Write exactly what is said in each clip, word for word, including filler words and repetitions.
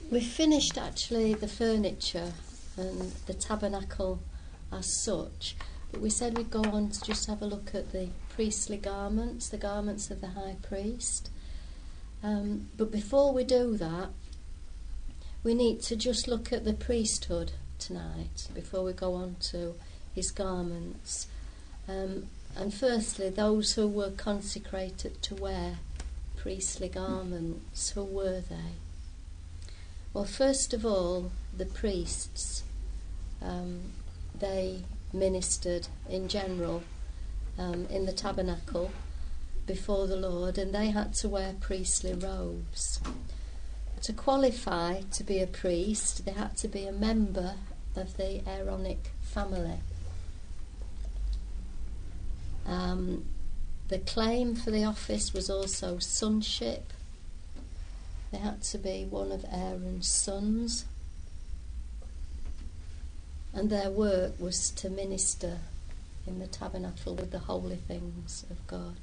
we finished actually the furniture and the tabernacle as such, but we said we'd go on to just have a look at the priestly garments, the garments of the high priest. Um, but before we do that, we need to just look at the priesthood tonight before we go on to his garments. Um, and firstly, those who were consecrated to wear priestly garments, who were they? Well, first of all, the priests. Um, they ministered in general um, in the tabernacle before the Lord, and they had to wear priestly robes. To qualify to be a priest, they had to be a member of the Aaronic family. Um, the claim for the office was also sonship. They had to be one of Aaron's sons. And their work was to minister in the tabernacle with the holy things of God.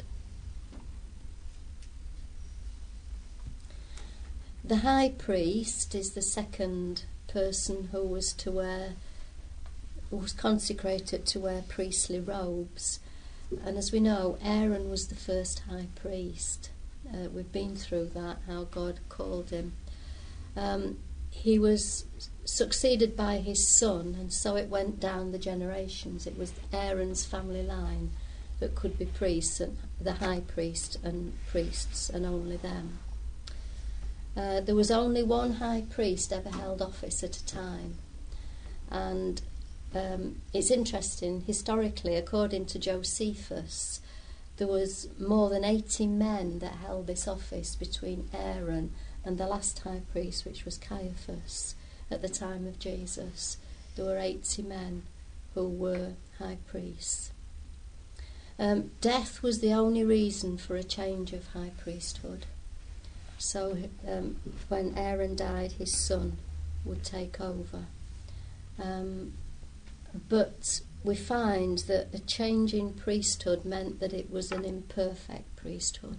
The high priest is the second person who was to wear, who was consecrated to wear priestly robes. And as we know, Aaron was the first high priest. Uh, we've been through that, how God called him. Um, he was succeeded by his son, and so it went down the generations. It was Aaron's family line that could be priests, and the high priest and priests, and only them. Uh, there was only one high priest ever held office at a time, and um, it's interesting, historically, according to Josephus, there was more than eighty men that held this office between Aaron and the last high priest, which was Caiaphas, at the time of Jesus. There were eighty men who were high priests. Um, death was the only reason for a change of high priesthood. So um, when Aaron died, his son would take over. Um, but we find that a change in priesthood meant that it was an imperfect priesthood.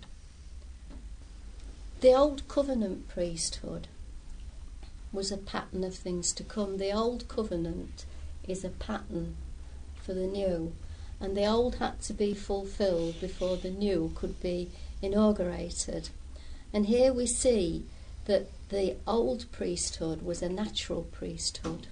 The Old Covenant priesthood was a pattern of things to come. The Old Covenant is a pattern for the New, and the Old had to be fulfilled before the New could be inaugurated. And here we see that the old priesthood was a natural priesthood.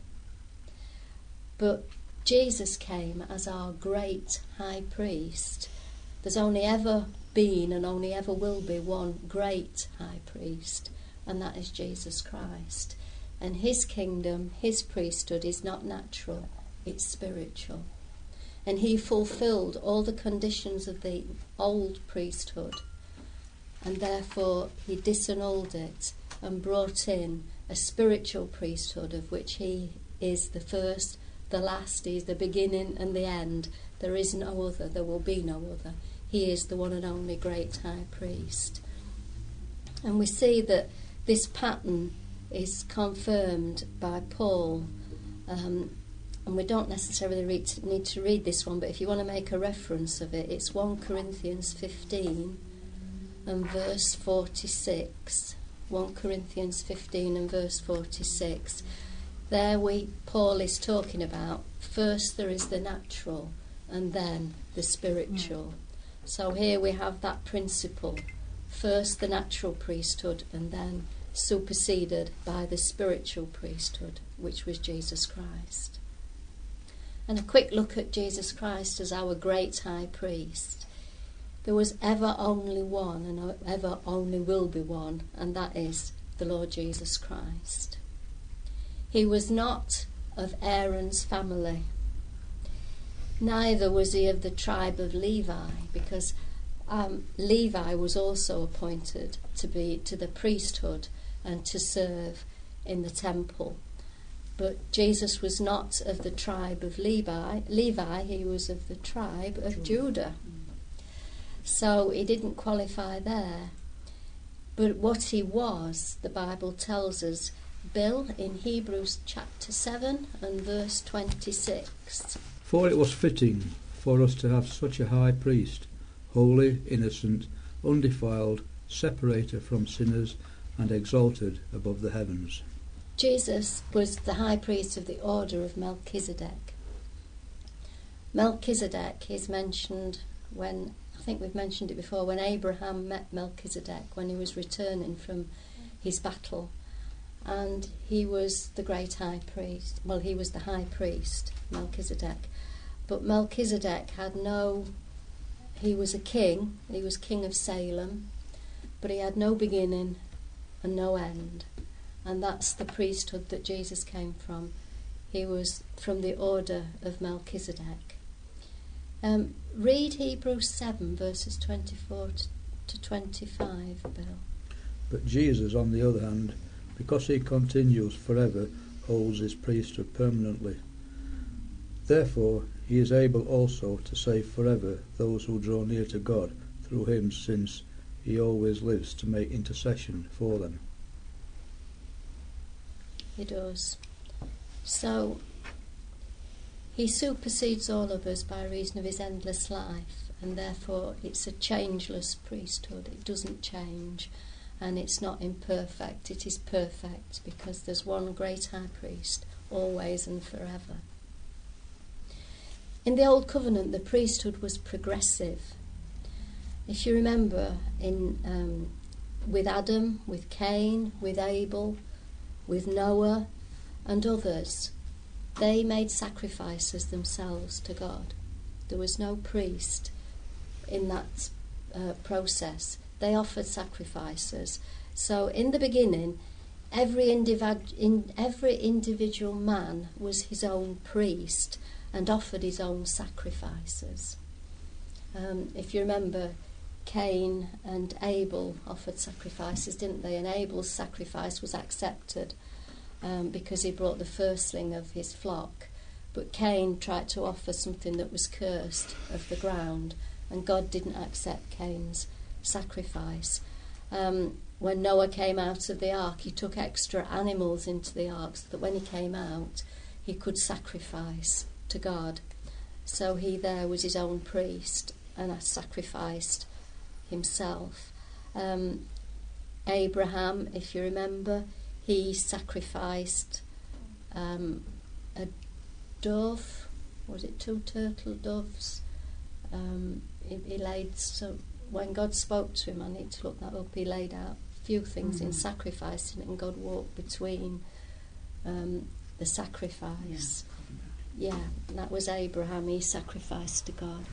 But Jesus came as our great high priest. There's only ever been and only ever will be one great high priest, and that is Jesus Christ. And his kingdom, his priesthood is not natural, it's spiritual. And he fulfilled all the conditions of the old priesthood, and therefore he disannulled it and brought in a spiritual priesthood of which he is the first, the last, he is the beginning and the end. There is no other, there will be no other. He is the one and only great high priest. And we see that this pattern is confirmed by Paul. Um, and we don't necessarily read, need to read this one, but if you want to make a reference of it, it's First Corinthians fifteen and verse forty-six. First Corinthians fifteen and verse forty-six. There we Paul is talking about first there is the natural and then the spiritual. So here we have that principle. First the natural priesthood and then superseded by the spiritual priesthood, which was Jesus Christ. And a quick look at Jesus Christ as our great high priest. There was ever only one, and ever only will be one, and that is the Lord Jesus Christ. He was not of Aaron's family. Neither was he of the tribe of Levi, because um, Levi was also appointed to be to the priesthood and to serve in the temple. But Jesus was not of the tribe of Levi. Levi, he was of the tribe of Judah. So he didn't qualify there. But what he was, the Bible tells us, Bill, in Hebrews chapter seven and verse twenty-six. For it was fitting for us to have such a high priest, holy, innocent, undefiled, separated from sinners, and exalted above the heavens. Jesus was the high priest of the order of Melchizedek. Melchizedek is mentioned when, I think we've mentioned it before, when Abraham met Melchizedek when he was returning from his battle. And he was the great high priest. Well, he was the high priest, Melchizedek. But Melchizedek had no, he was a king, he was king of Salem, but he had no beginning and no end. And that's the priesthood that Jesus came from. He was from the order of Melchizedek. Um, read Hebrews seven, verses twenty-four to twenty-five, Bill. But Jesus, on the other hand, because he continues forever, holds his priesthood permanently. Therefore, he is able also to save forever those who draw near to God through him, since he always lives to make intercession for them. He does. So, he supersedes all of us by reason of his endless life, and therefore it's a changeless priesthood. It doesn't change, and it's not imperfect. It is perfect, because there's one great high priest, always and forever. In the Old Covenant, the priesthood was progressive. If you remember, in um, with Adam, with Cain, with Abel, with Noah and others, they made sacrifices themselves to God. There was no priest in that uh, process. They offered sacrifices. So in the beginning, every, individ- in, every individual man was his own priest and offered his own sacrifices. Um, if you remember, Cain and Abel offered sacrifices, didn't they? And Abel's sacrifice was accepted um, because he brought the firstling of his flock. But Cain tried to offer something that was cursed of the ground, and God didn't accept Cain's sacrifice. Um, when Noah came out of the ark, he took extra animals into the ark so that when he came out, he could sacrifice to God. So he there was his own priest and sacrificed himself. Um, Abraham, if you remember, he sacrificed um, a dove. Was it two turtle doves? Um, he, he laid so when God spoke to him, I need to look that up. He laid out a few things mm-hmm. in sacrificing it, and God walked between um, the sacrifice. Yeah. yeah, that was Abraham. He sacrificed to God.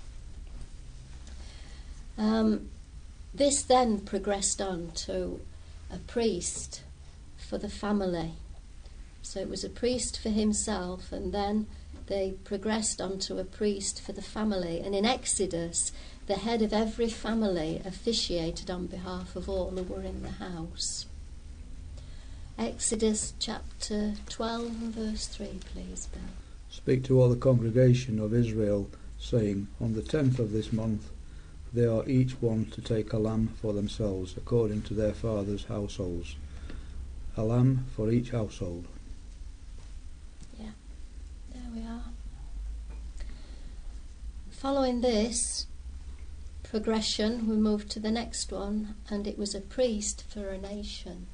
Um, this then progressed on to a priest for the family. So it was a priest for himself, and then they progressed on to a priest for the family. And in Exodus, the head of every family officiated on behalf of all who were in the house. Exodus chapter twelve and verse three, please, Bill. Speak to all the congregation of Israel, saying, on the tenth of this month, they are each one to take a lamb for themselves, according to their fathers' households. A lamb for each household. Yeah, there we are. Following this progression, we moved to the next one, and it was a priest for a nation.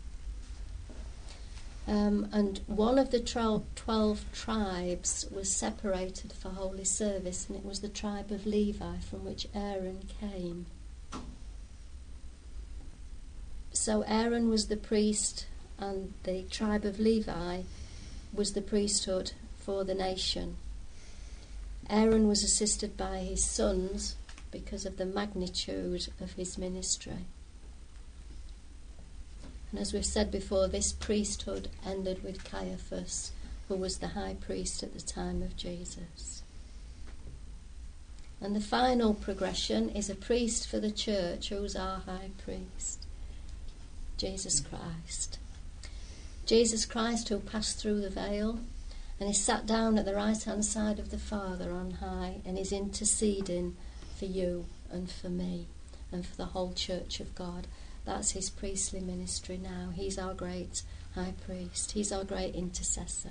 Um, and one of the twelve tribes was separated for holy service, and it was the tribe of Levi, from which Aaron came. So Aaron was the priest, and the tribe of Levi was the priesthood for the nation. Aaron was assisted by his sons because of the magnitude of his ministry. And as we've said before, this priesthood ended with Caiaphas, who was the high priest at the time of Jesus. And the final progression is a priest for the church, who's our high priest, Jesus Christ. Jesus Christ, who passed through the veil and is sat down at the right-hand side of the Father on high, and is interceding for you and for me and for the whole church of God. That's his priestly ministry now. He's our great high priest. He's our great intercessor.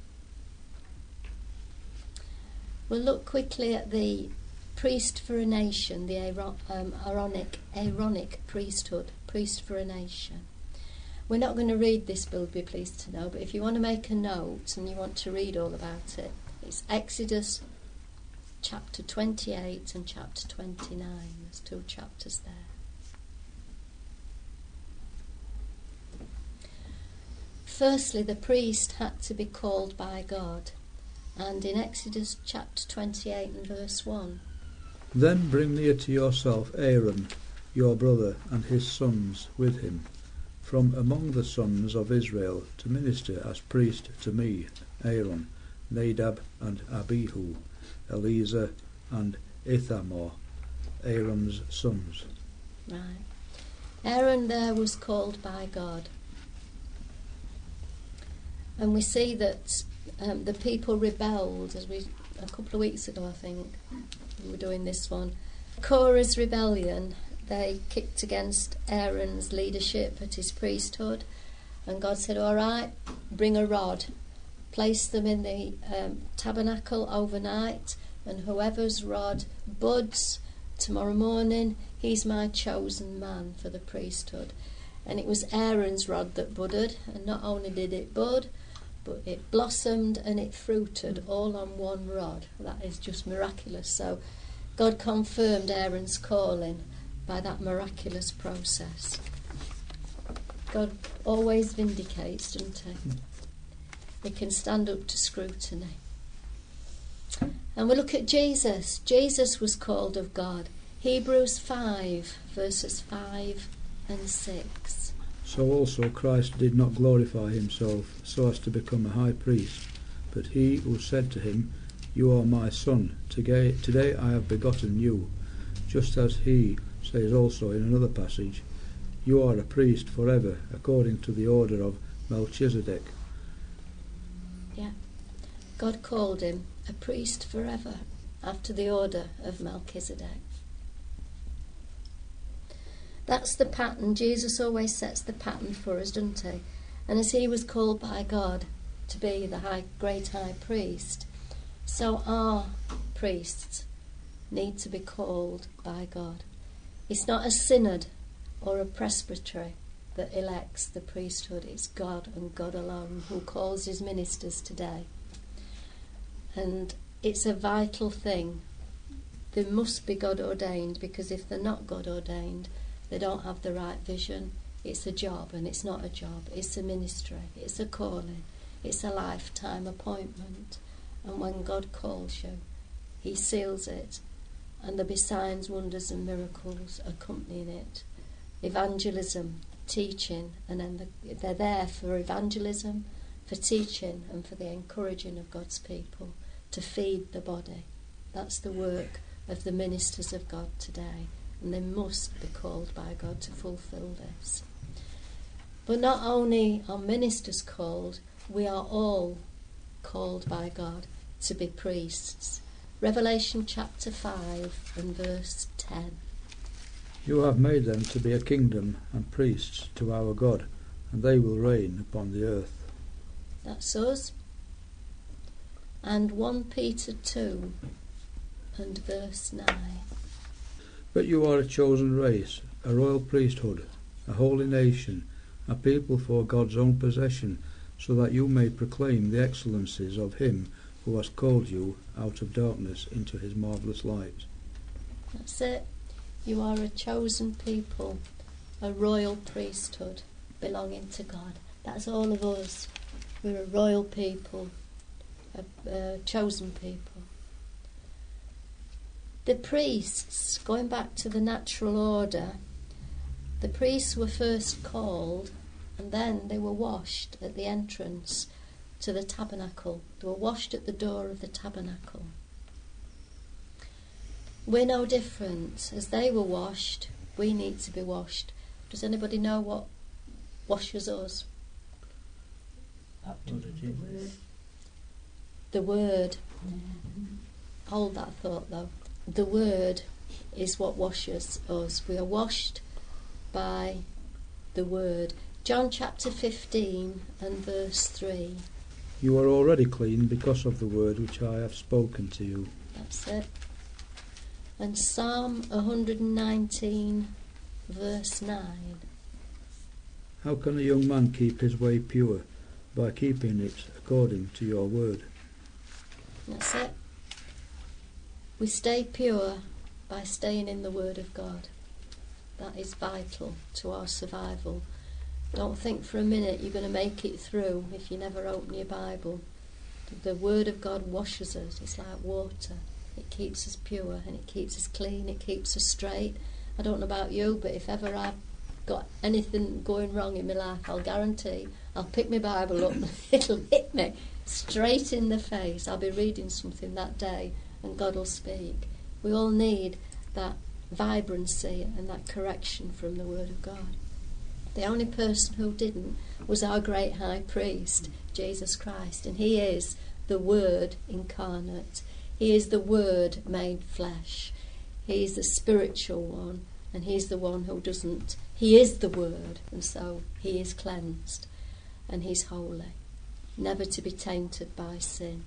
We'll look quickly at the priest for a nation, the Aaron, um, Aaronic, Aaronic priesthood, priest for a nation. We're not going to read this build, be pleased to know, but if you want to make a note and you want to read all about it, it's Exodus chapter twenty-eight and chapter twenty-nine. There's two chapters there. Firstly, the priest had to be called by God, and in Exodus chapter twenty-eight and verse one. Then bring near to yourself Aaron, your brother, and his sons with him, from among the sons of Israel, to minister as priest to me, Aaron, Nadab and Abihu, Eleazar and Ithamar, Aaron's sons. Right. Aaron there was called by God. And we see that um, the people rebelled, as we a couple of weeks ago, I think, we were doing this one. Korah's rebellion, they kicked against Aaron's leadership at his priesthood, and God said, all right, bring a rod, place them in the um, tabernacle overnight, and whoever's rod buds tomorrow morning, he's my chosen man for the priesthood. And it was Aaron's rod that budded, and not only did it bud, but it blossomed and it fruited all on one rod. That is just miraculous. So God confirmed Aaron's calling by that miraculous process. God always vindicates, doesn't he? He can stand up to scrutiny. And we look at Jesus. Jesus was called of God. Hebrews five, verses five and six. So also Christ did not glorify himself so as to become a high priest, but he who said to him, You are my son, today, today I have begotten you, just as he says also in another passage, You are a priest forever, according to the order of Melchizedek. Yeah, God called him a priest forever, after the order of Melchizedek. That's the pattern. Jesus always sets the pattern for us, doesn't he? And as he was called by God to be the high, great high priest, so our priests need to be called by God. It's not a synod or a presbytery that elects the priesthood. It's God and God alone who calls his ministers today. And it's a vital thing. They must be God ordained, because if they're not God ordained, they don't have the right vision. It's a job, and it's not a job. It's a ministry. It's a calling. It's a lifetime appointment. And when God calls you, he seals it. And there'll be signs, wonders and miracles accompanying it. Evangelism, teaching, and then the, they're there for evangelism, for teaching, and for the encouraging of God's people to feed the body. That's the work of the ministers of God today. And they must be called by God to fulfil this. But not only are ministers called, we are all called by God to be priests. Revelation chapter five and verse ten. You have made them to be a kingdom and priests to our God, and they will reign upon the earth. That's us. And First Peter two and verse nine. But you are a chosen race, a royal priesthood, a holy nation, a people for God's own possession, so that you may proclaim the excellencies of him who has called you out of darkness into his marvellous light. That's it. You are a chosen people, a royal priesthood belonging to God. That's all of us. We're a royal people, a, a chosen people. The priests, going back to the natural order, the priests were first called and then they were washed at the entrance to the tabernacle. They were washed at the door of the tabernacle. We're no different. As they were washed, we need to be washed. Does anybody know what washes us? The Word. Hold that thought though. The Word is what washes us. We are washed by the Word. John chapter fifteen and verse three. You are already clean because of the word which I have spoken to you. That's it. And Psalm one hundred nineteen verse nine. How can a young man keep his way pure? By keeping it according to your word. That's it. We stay pure by staying in the Word of God. That is vital to our survival. Don't think for a minute you're going to make it through if you never open your Bible. The Word of God washes us. It's like water. It keeps us pure and it keeps us clean. It keeps us straight. I don't know about you, but if ever I've got anything going wrong in my life, I'll guarantee I'll pick my Bible up and it'll hit me straight in the face. I'll be reading something that day and God will speak. We all need that vibrancy and that correction from the Word of God. The only person who didn't was our great high priest, Jesus Christ, and he is the Word incarnate. He is the Word made flesh. He is the spiritual one, and he's the one who doesn't. He is the Word, and so he is cleansed, and he's holy, never to be tainted by sin.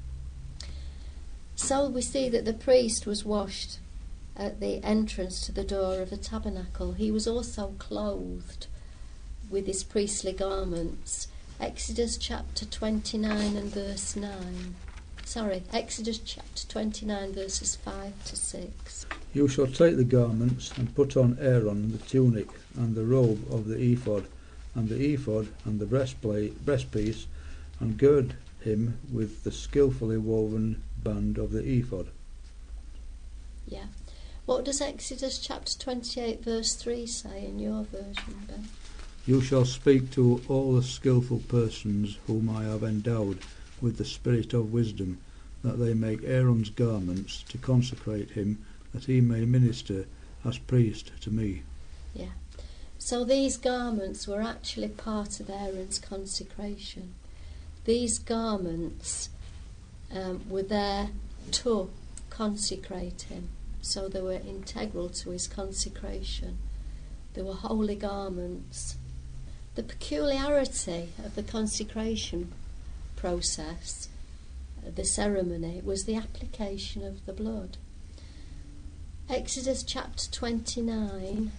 So we see that the priest was washed at the entrance to the door of the tabernacle. He was also clothed with his priestly garments. Exodus chapter twenty-nine and verse nine. Sorry, Exodus chapter twenty-nine verses five to six. You shall take the garments and put on Aaron the tunic and the robe of the ephod, and the ephod and the breastplate, breastpiece, and gird him with the skillfully woven band of the ephod. Yeah. What does Exodus chapter twenty-eight verse three say in your version, Ben? You shall speak to all the skillful persons whom I have endowed with the spirit of wisdom, that they make Aaron's garments to consecrate him, that he may minister as priest to me. Yeah. So these garments were actually part of Aaron's consecration. These garments um, were there to consecrate him. So they were integral to his consecration. They were holy garments. The peculiarity of the consecration process, the ceremony, was the application of the blood. Exodus chapter twenty-nine,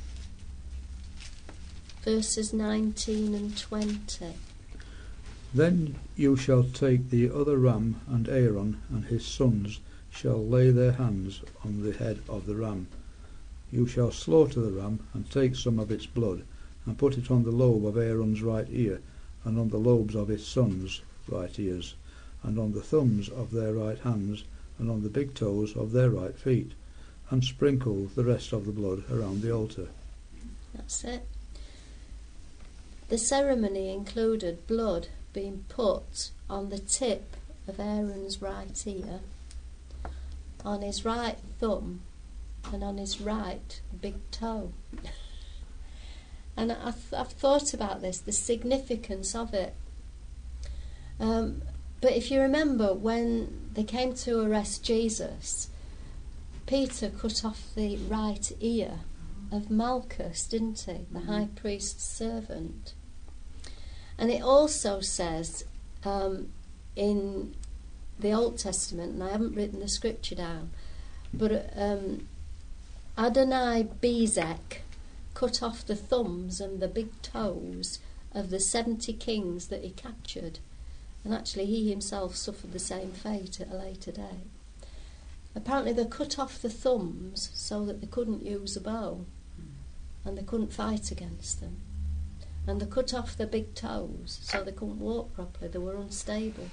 verses nineteen and twenty. Then you shall take the other ram, and Aaron and his sons shall lay their hands on the head of the ram. You shall slaughter the ram, and take some of its blood, and put it on the lobe of Aaron's right ear, and on the lobes of his sons' right ears, and on the thumbs of their right hands, and on the big toes of their right feet, and sprinkle the rest of the blood around the altar. That's it. The ceremony included blood being put on the tip of Aaron's right ear, on his right thumb, and on his right big toe. And I've, I've thought about this, the significance of it. Um, but if you remember, when they came to arrest Jesus, Peter cut off the right ear of Malchus, didn't he? The high priest's servant. And it also says um, in the Old Testament, and I haven't written the scripture down, but um, Adonai Bezek cut off the thumbs and the big toes of the seventy kings that he captured. And actually he himself suffered the same fate at a later date. Apparently they cut off the thumbs so that they couldn't use a bow and they couldn't fight against them. And they cut off the big toes so they couldn't walk properly, they were unstable.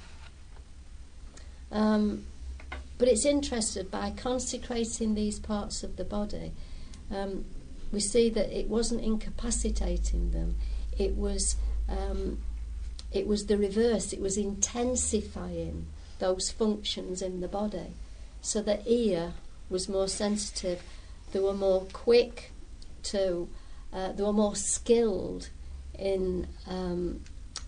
Um, but it's interesting, by consecrating these parts of the body, um, we see that it wasn't incapacitating them, it was um, it was the reverse. It was intensifying those functions in the body. So the ear was more sensitive, they were more quick to, uh, they were more skilled in, um,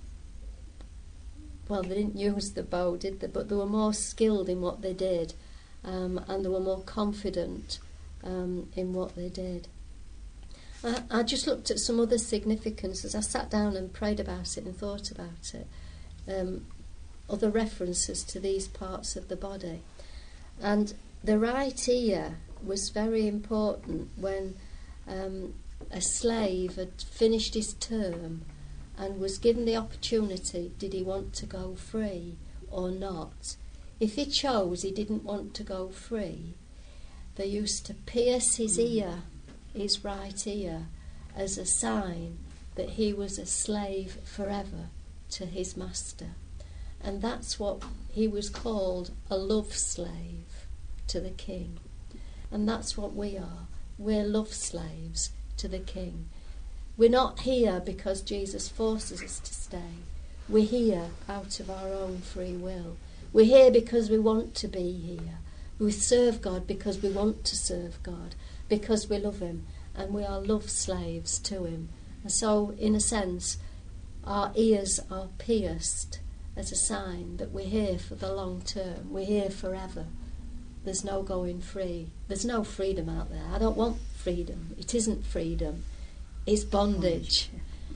well, they didn't use the bow, did they? But they were more skilled in what they did, um, and they were more confident um, in what they did. I, I just looked at some other significance as I sat down and prayed about it and thought about it. Um, other references to these parts of the body. And the right ear was very important when um, a slave had finished his term and was given the opportunity, did he want to go free or not? If he chose he didn't want to go free, they used to pierce his ear, his right ear, as a sign that he was a slave forever to his master. And that's what he was called, a love slave to the king. And that's what we are. We're love slaves to the king. We're not here because Jesus forces us to stay. We're here out of our own free will. We're here because we want to be here. We serve God because we want to serve God, because we love him, and we are love slaves to him. And so, in a sense, our ears are pierced as a sign that we're here for the long term. We're here forever. There's no going free. There's no freedom out there. I don't want freedom. It isn't freedom. It's bondage.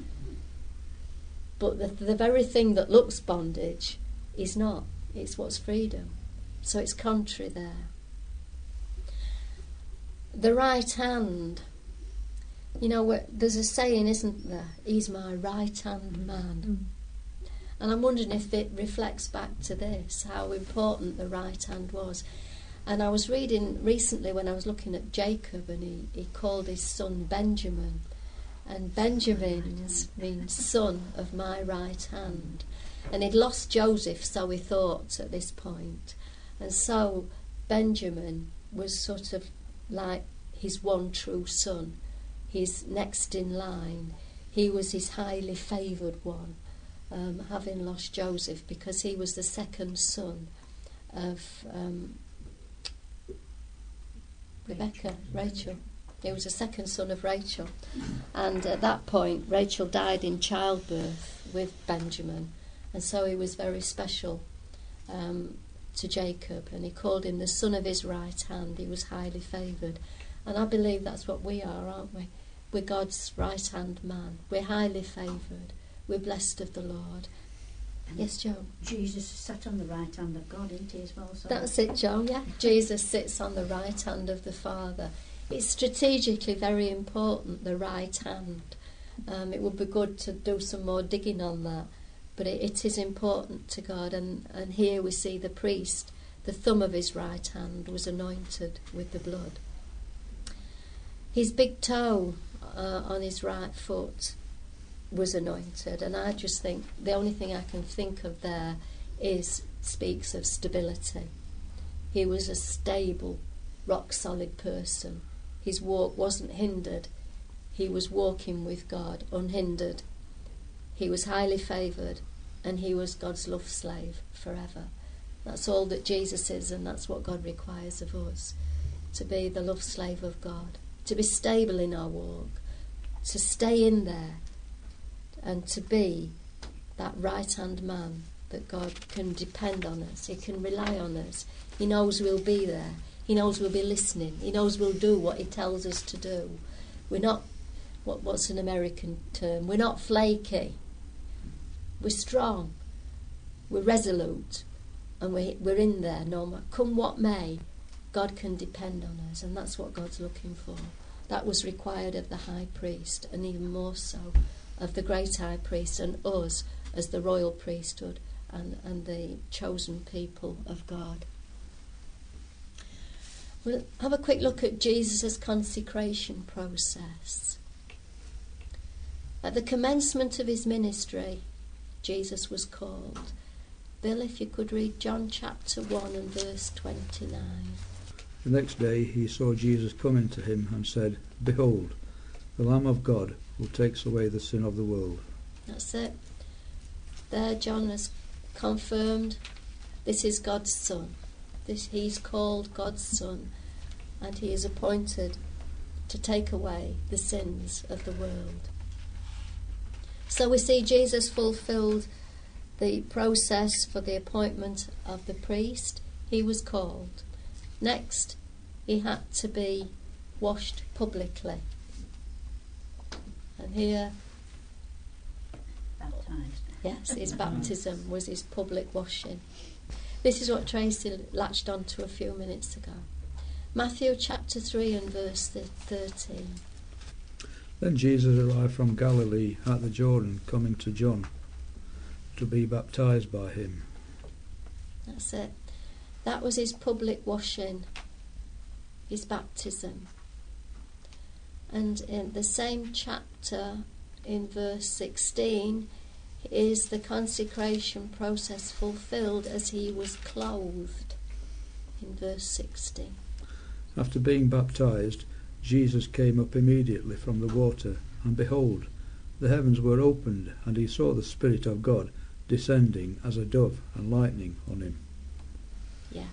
But the, the very thing that looks bondage is not. It's what's freedom. So it's contrary there. The right hand. You know, there's a saying, isn't there? He's my right-hand man. Mm. And I'm wondering if it reflects back to this, how important the right hand was. And I was reading recently when I was looking at Jacob, and he, he called his son Benjamin. And Benjamin means son of my right hand. And he'd lost Joseph, so he thought at this point. And so Benjamin was sort of like his one true son, his next in line. He was his highly favoured one, um, having lost Joseph, because he was the second son of um, Rebecca, Rachel. He was the second son of Rachel. And at that point, Rachel died in childbirth with Benjamin. And so he was very special um, to Jacob, and he called him the son of his right hand. He was highly favoured. And I believe that's what we are, aren't we? We're God's right hand man. We're highly favoured. We're blessed of the Lord. And yes, Joe? Jesus sat on the right hand of God, isn't he, as well? So that's it, Joe, yeah. Jesus sits on the right hand of the Father. It's strategically very important, the right hand. Um, it would be good to do some more digging on that. But it, it is important to God, and, and here we see the priest, the thumb of his right hand was anointed with the blood. His big toe uh, on his right foot was anointed, and I just think the only thing I can think of there is speaks of stability. He was a stable, rock-solid person. His walk wasn't hindered. He was walking with God unhindered. He was highly favoured, and he was God's love slave forever. That's all that Jesus is, and that's what God requires of us, to be the love slave of God, to be stable in our walk, to stay in there, and to be that right-hand man that God can depend on us. He can rely on us. He knows we'll be there. He knows we'll be listening. He knows we'll do what he tells us to do. We're not, what, what's an American term? We're not flaky. We're strong. We're resolute. And we're, we're in there. No matter, come what may, God can depend on us. And that's what God's looking for. That was required of the high priest, and even more so of the great high priest and us as the royal priesthood and, and the chosen people of God. We'll have a quick look at Jesus' consecration process. At the commencement of his ministry, Jesus was called. Bill, if you could read John chapter one and verse twenty-nine. The next day he saw Jesus coming to him and said, "Behold, the Lamb of God who takes away the sin of the world." That's it. There John has confirmed this is God's Son. This, he's called God's Son, and he is appointed to take away the sins of the world. So we see Jesus fulfilled the process for the appointment of the priest. He was called. Next, he had to be washed publicly. And here, baptised. Yes, his baptism was his public washing. This is what Tracy latched on to a few minutes ago. Matthew chapter three and verse thirteen. Then Jesus arrived from Galilee at the Jordan, coming to John to be baptized by him. That's it. That was his public washing, his baptism. And in the same chapter, in verse sixteen, is the consecration process fulfilled as he was clothed, in verse sixteen. After being baptized, Jesus came up immediately from the water, and behold, the heavens were opened, and he saw the Spirit of God descending as a dove and lightning on him. Yeah.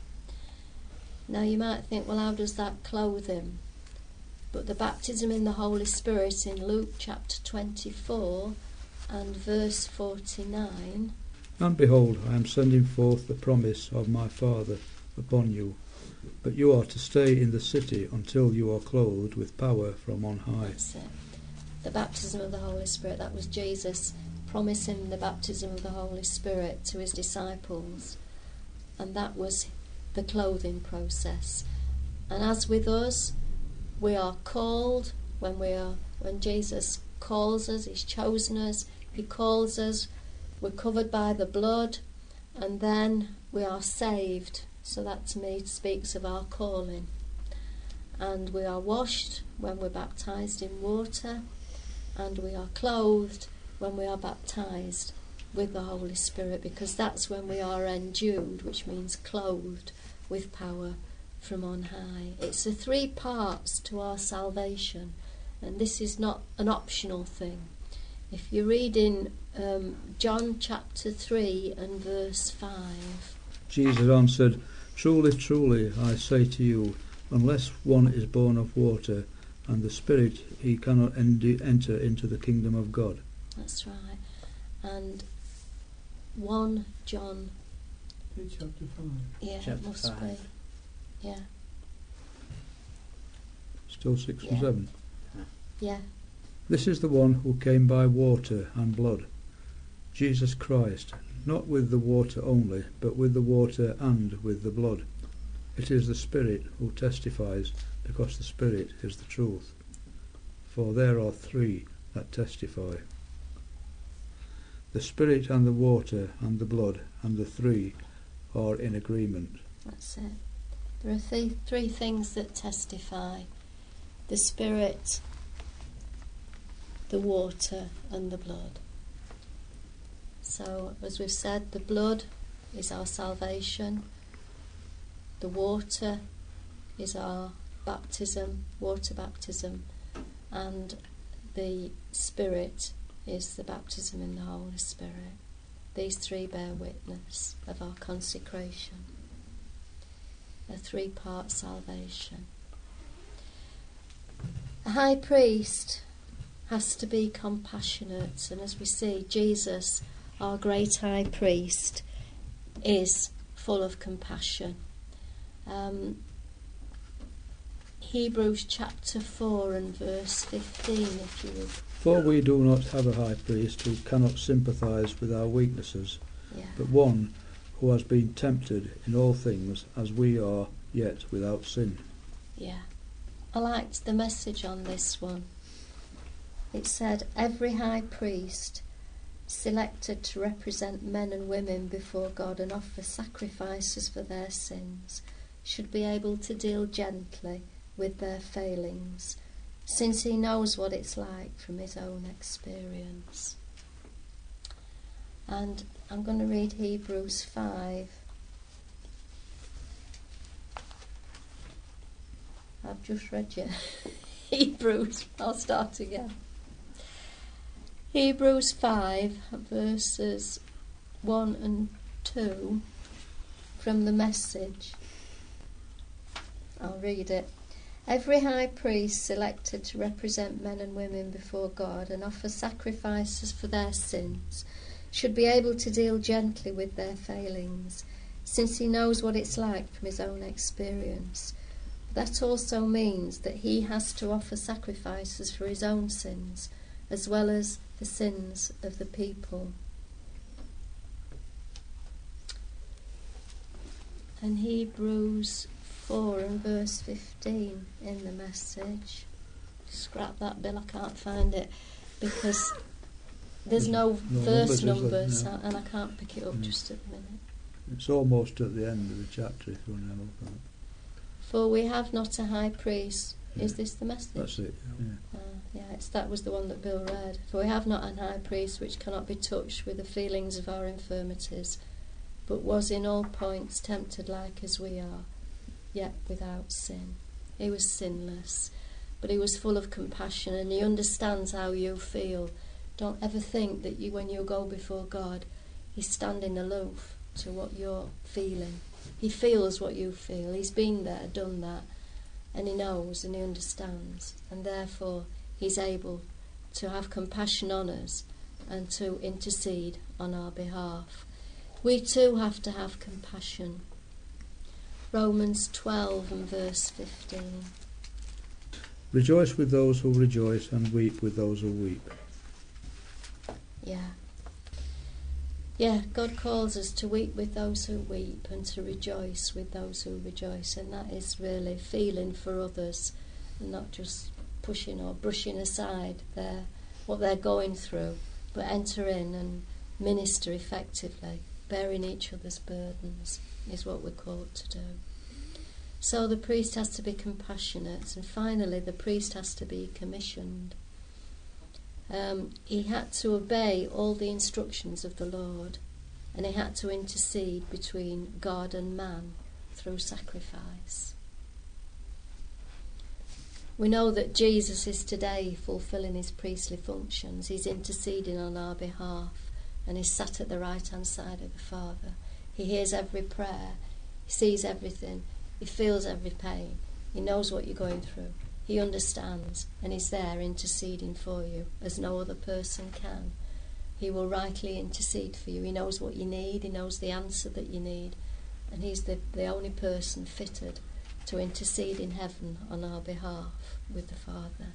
Now you might think, well, how does that clothe him? But the baptism in the Holy Spirit in Luke chapter twenty-four and verse forty-nine. And behold, I am sending forth the promise of my Father upon you, but you are to stay in the city until you are clothed with power from on high. That's it. The baptism of the Holy Spirit, that was Jesus promising the baptism of the Holy Spirit to his disciples. And that was the clothing process. And as with us, we are called when we are when Jesus calls us, he's chosen us, he calls us, we're covered by the blood, and then we are saved. So that to me speaks of our calling. And we are washed when we're baptized in water, and we are clothed when we are baptized with the Holy Spirit, because that's when we are endued, which means clothed with power from on high. It's the three parts to our salvation, and this is not an optional thing. If you read in um, John chapter three and verse five. Jesus answered, Truly, truly, I say to you, unless one is born of water and the Spirit, he cannot en- enter into the kingdom of God. That's right. And First John. Chapter five. Yeah, Chapter it must five. be. Yeah. Still six Yeah. and seven. Yeah. This is the one who came by water and blood, Jesus Christ, not with the water only, but with the water and with the blood. It is the Spirit who testifies, because the Spirit is the truth. For there are three that testify, the Spirit and the water and the blood, and the three are in agreement. That's it. There are th- three things that testify: the Spirit, the water, and the blood. So, as we've said, the blood is our salvation, the water is our baptism, water baptism, and the Spirit is the baptism in the Holy Spirit. These three bear witness of our consecration, a three-part salvation. A high priest has to be compassionate, and as we see, Jesus, our great high priest, is full of compassion. Um, Hebrews chapter four and verse fifteen, if you would. For we do not have a high priest who cannot sympathize with our weaknesses, Yeah. but one who has been tempted in all things as we are, yet without sin. Yeah. I liked the message on this one. It said, every high priest selected to represent men and women before God and offer sacrifices for their sins should be able to deal gently with their failings, since he knows what it's like from his own experience. And I'm going to read Hebrews five. I've just read you Hebrews. I'll start again. Hebrews five, verses one and two, from the Message. I'll read it. Every high priest selected to represent men and women before God and offer sacrifices for their sins should be able to deal gently with their failings, since he knows what it's like from his own experience. That also means that he has to offer sacrifices for his own sins, as well as the sins of the people. And Hebrews four and verse fifteen in the Message. scrap that, Bill, I can't find it, because there's no, no verse numbers, numbers, is there? No. and I can't pick it up Mm. just at the minute. It's almost at the end of the chapter if you want to have a look at it. For we have not a high priest. Is Yeah. this the message? That's it. Yeah. Uh, yeah, it's, that was the one that Bill read. For we have not an high priest which cannot be touched with the feelings of our infirmities, but was in all points tempted like as we are, yet without sin. He was sinless, but he was full of compassion, and he understands how you feel. Don't ever think that you, when you go before God, he's standing aloof to what you're feeling. He feels what you feel. He's been there, done that, and he knows and he understands, and therefore he's able to have compassion on us and to intercede on our behalf. We too have to have compassion. Romans twelve and verse fifteen. Rejoice with those who rejoice and weep with those who weep. Yeah. Yeah, God calls us to weep with those who weep and to rejoice with those who rejoice, and that is really feeling for others and not just pushing or brushing aside their, what they're going through, but enter in and minister effectively. Bearing each other's burdens is what we're called to do. So the priest has to be compassionate, and finally the priest has to be commissioned. Um, he had to obey all the instructions of the Lord, and he had to intercede between God and man through sacrifice. We know that Jesus is today fulfilling his priestly functions. He's interceding on our behalf, and he's sat at the right hand side of the Father. He hears every prayer, he sees everything, he feels every pain, he knows what you're going through. He understands, and he's there interceding for you as no other person can. He will rightly intercede for you. He knows what you need, he knows the answer that you need, and he's the, the only person fitted to intercede in heaven on our behalf with the Father.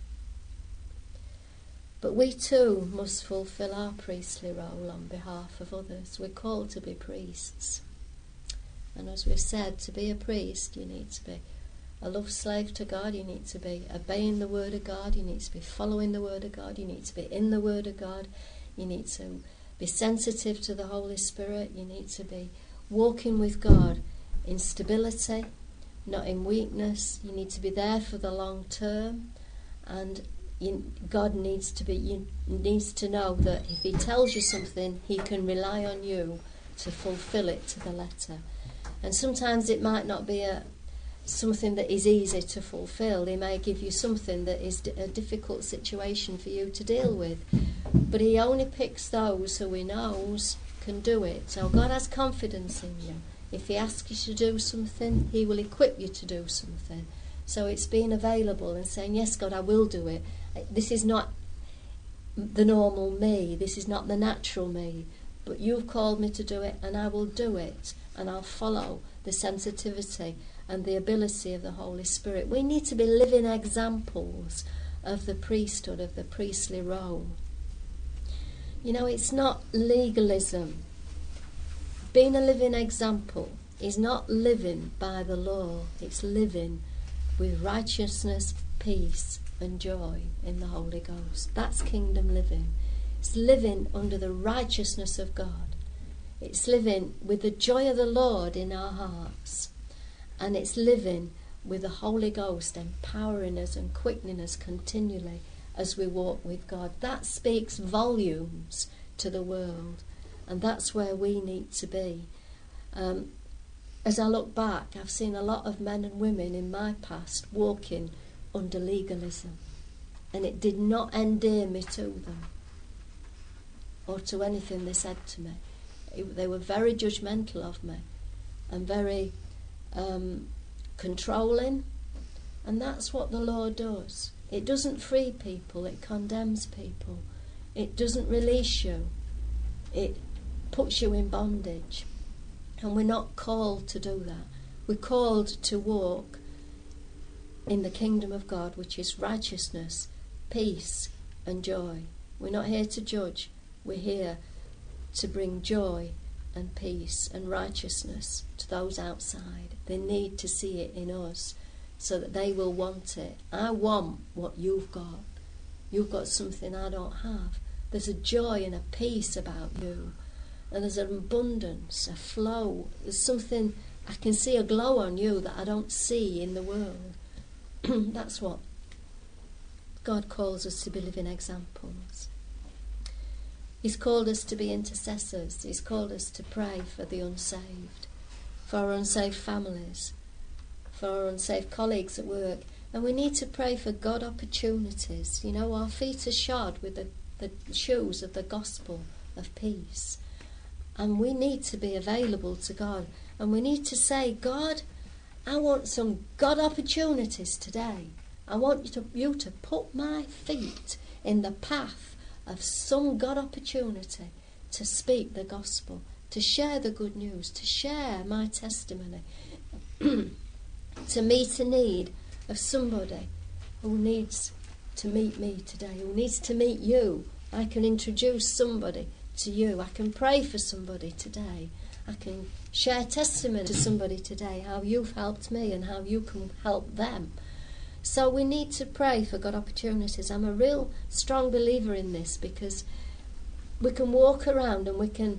But we too must fulfill our priestly role on behalf of others. We're called to be priests. And as we've said, to be a priest, you need to be a love slave to God, you need to be obeying the Word of God, you need to be following the Word of God, you need to be in the Word of God, you need to be sensitive to the Holy Spirit, you need to be walking with God in stability, not in weakness. You need to be there for the long term, and you, God needs to be you needs to know that if he tells you something, he can rely on you to fulfill it to the letter. And sometimes it might not be a something that is easy to fulfill. He may give you something that is a difficult situation for you to deal with, but he only picks those who he knows can do it. So God has confidence in you. If he asks you to do something, he will equip you to do something. So it's being available and saying, yes, God, I will do it. This is not the normal me. This is not the natural me. But you've called me to do it, and I will do it. And I'll follow the sensitivity and the ability of the Holy Spirit. We need to be living examples of the priesthood, of the priestly role. You know, it's not legalism. Being a living example is not living by the law. It's living with righteousness, peace and joy in the Holy Ghost. That's kingdom living. It's living under the righteousness of God. It's living with the joy of the Lord in our hearts. And it's living with the Holy Ghost empowering us and quickening us continually as we walk with God. That speaks volumes to the world. And that's where we need to be. Um, as I look back, I've seen a lot of men and women in my past walking under legalism. And it did not endear me to them or to anything they said to me. It, they were very judgmental of me and very um, controlling. And that's what the law does. It doesn't free people, it condemns people. It doesn't release you. It puts you in bondage. And we're not called to do that. We're called to walk in the kingdom of God, which is righteousness, peace and joy. We're not here to judge. We're here to bring joy and peace and righteousness to those outside. They need to see it in us so that they will want it. I want what you've got. You've got something I don't have. There's a joy and a peace about you. And there's an abundance, a flow. There's something, I can see a glow on you that I don't see in the world. That's what God calls us to be living examples. He's called us to be intercessors. He's called us to pray for the unsaved, for our unsaved families, for our unsaved colleagues at work. And we need to pray for God opportunities. You know, our feet are shod with the, the shoes of the gospel of peace. And we need to be available to God. And we need to say, God, I want some God opportunities today. I want you to, you to put my feet in the path of some God opportunity to speak the gospel, to share the good news, to share my testimony, to meet a need of somebody who needs to meet me today, who needs to meet you. I can introduce somebody to you. I can pray for somebody today. I can share testimony to somebody today, how you've helped me and how you can help them. So we need to pray for God opportunities. I'm a real strong believer in this, because we can walk around and we can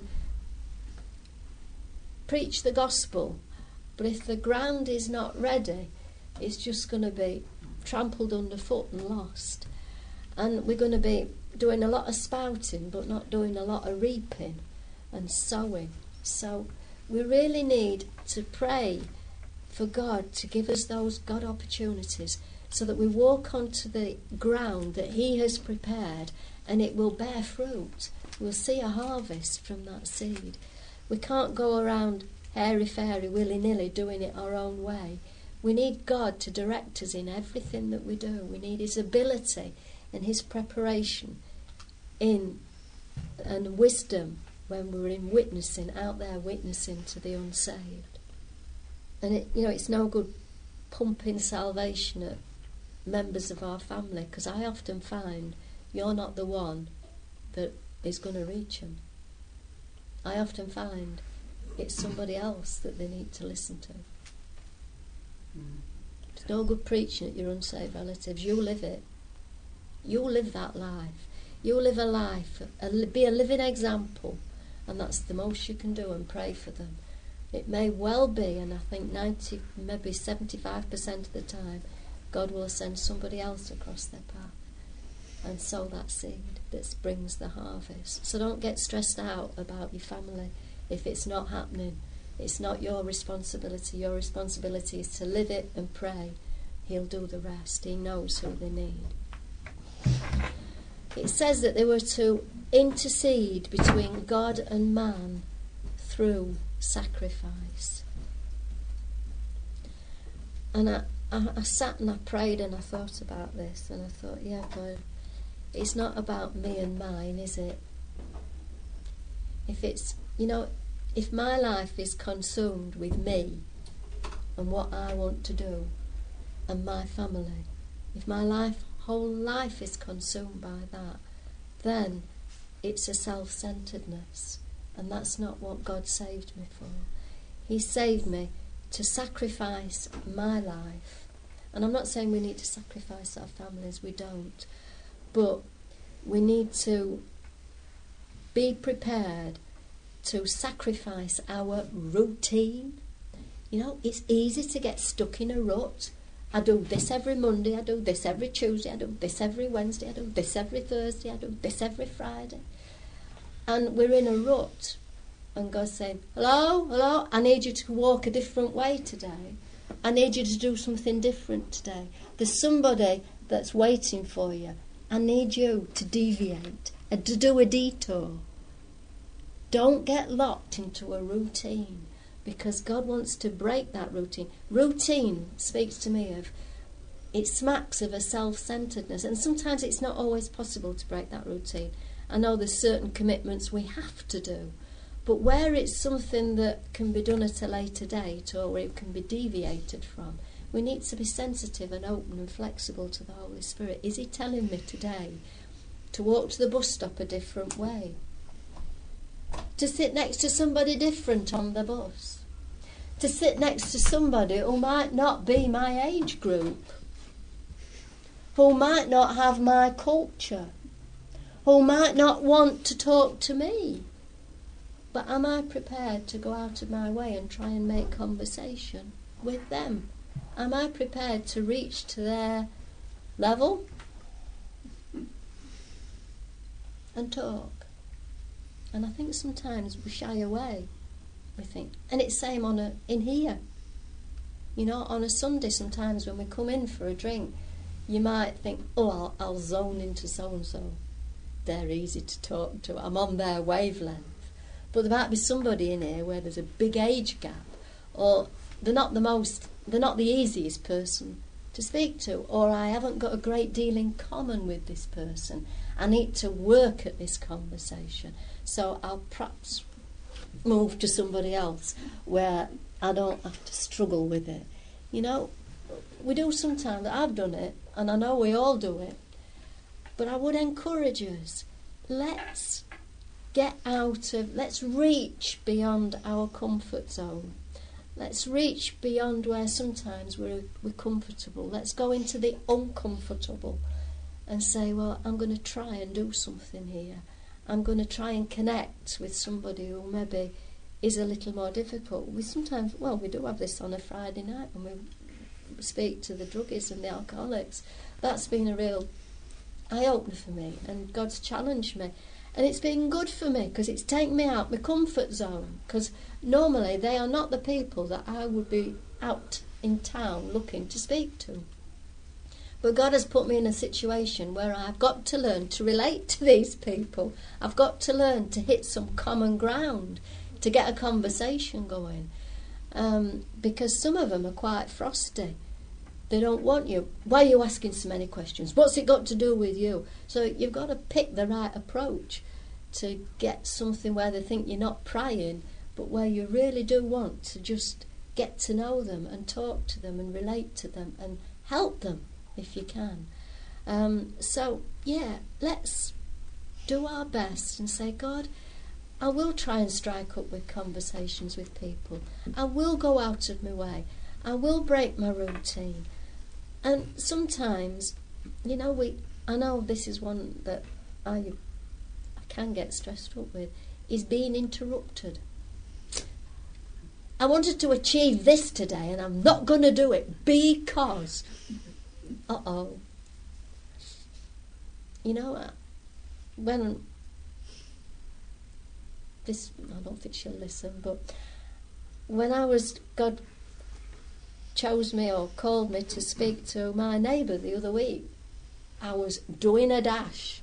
preach the gospel, but if the ground is not ready, it's just going to be trampled underfoot and lost. And we're going to be doing a lot of spouting, but not doing a lot of reaping and sowing. So we really need to pray for God to give us those God opportunities, so that we walk onto the ground that He has prepared, and it will bear fruit. We'll see a harvest from that seed. We can't go around airy-fairy, willy-nilly, doing it our own way. We need God to direct us in everything that we do. We need His ability and His preparation in and wisdom when we're in witnessing, out there witnessing to the unsaved. And it, you know, it's no good pumping salvation at members of our family, because I often find you're not the one that is going to reach them. I often find it's somebody else that they need to listen to. Mm. It's no good preaching at your unsaved relatives. You live it. You live that life. You live a life, a, be a living example, and that's the most you can do, and pray for them. It may well be, and I think ninety, maybe seventy-five percent of the time, God will send somebody else across their path and sow that seed that brings the harvest. So don't get stressed out about your family if it's not happening. It's not your responsibility. Your responsibility is to live it and pray. He'll do the rest. He knows who they need. It says that they were to intercede between God and man through sacrifice. And I, I, I sat and I prayed and I thought about this, and I thought, yeah, God, it's not about me and mine, is it? If it's, you know, if my life is consumed with me and what I want to do and my family, if my life, whole life is consumed by that, then it's a self-centeredness, and that's not what God saved me for. He saved me to sacrifice my life. And I'm not saying we need to sacrifice our families, we don't. But we need to be prepared to sacrifice our routine. You know, it's easy to get stuck in a rut. I do this every Monday, I do this every Tuesday, I do this every Wednesday, I do this every Thursday, I do this every Friday. And we're in a rut. And God's saying, hello, hello, I need you to walk a different way today. I need you to do something different today. There's somebody that's waiting for you. I need you to deviate and to do a detour. Don't get locked into a routine, because God wants to break that routine. Routine speaks to me of, it smacks of a self-centeredness, and sometimes it's not always possible to break that routine. I know there's certain commitments we have to do, but where it's something that can be done at a later date, or where it can be deviated from, we need to be sensitive and open and flexible to the Holy Spirit. Is He telling me today to walk to the bus stop a different way? To sit next to somebody different on the bus? to sit next to somebody who might not be my age group, who might not have my culture, who might not want to talk to me. But am I prepared to go out of my way and try and make conversation with them? Am I prepared to reach to their level and talk? And I think sometimes we shy away. We think, and it's same on a in here. You know, on a Sunday sometimes when we come in for a drink, you might think, oh, I'll, I'll zone into so and so. They're easy to talk to. I'm on their wavelength. But there might be somebody in here where there's a big age gap, or they're not the most, they're not the easiest person to speak to, or I haven't got a great deal in common with this person. I need to work at this conversation. So I'll perhaps move to somebody else where I don't have to struggle with it. You know, we do sometimes. I've done it, and I know we all do it. But I would encourage us, let's get out of, let's reach beyond our comfort zone. Let's reach beyond where sometimes we're, we're comfortable. Let's go into the uncomfortable and say, well, I'm going to try and do something here. I'm going to try and connect with somebody who maybe is a little more difficult. We sometimes, well, we do have this on a Friday night when we speak to the druggies and the alcoholics. That's been a real eye-opener for me, and God's challenged me. And it's been good for me because it's taken me out my comfort zone, because normally they are not the people that I would be out in town looking to speak to. But God has put me in a situation where I've got to learn to relate to these people. I've got to learn to hit some common ground, to get a conversation going. Um, because some of them are quite frosty. They don't want you. Why are you asking so many questions? What's it got to do with you? So you've got to pick the right approach to get something where they think you're not prying, but where you really do want to just get to know them and talk to them and relate to them and help them if you can. Um, so, yeah, let's do our best and say, God, I will try and strike up with conversations with people. I will go out of my way. I will break my routine. And sometimes, you know, we. I know this is one that I, I can get stressed up with, is being interrupted. I wanted to achieve this today and I'm not going to do it because... Uh-oh. You know, when... This, I don't think she'll listen, but when I was... God chose me or called me to speak to my neighbour the other week, I was doing a dash.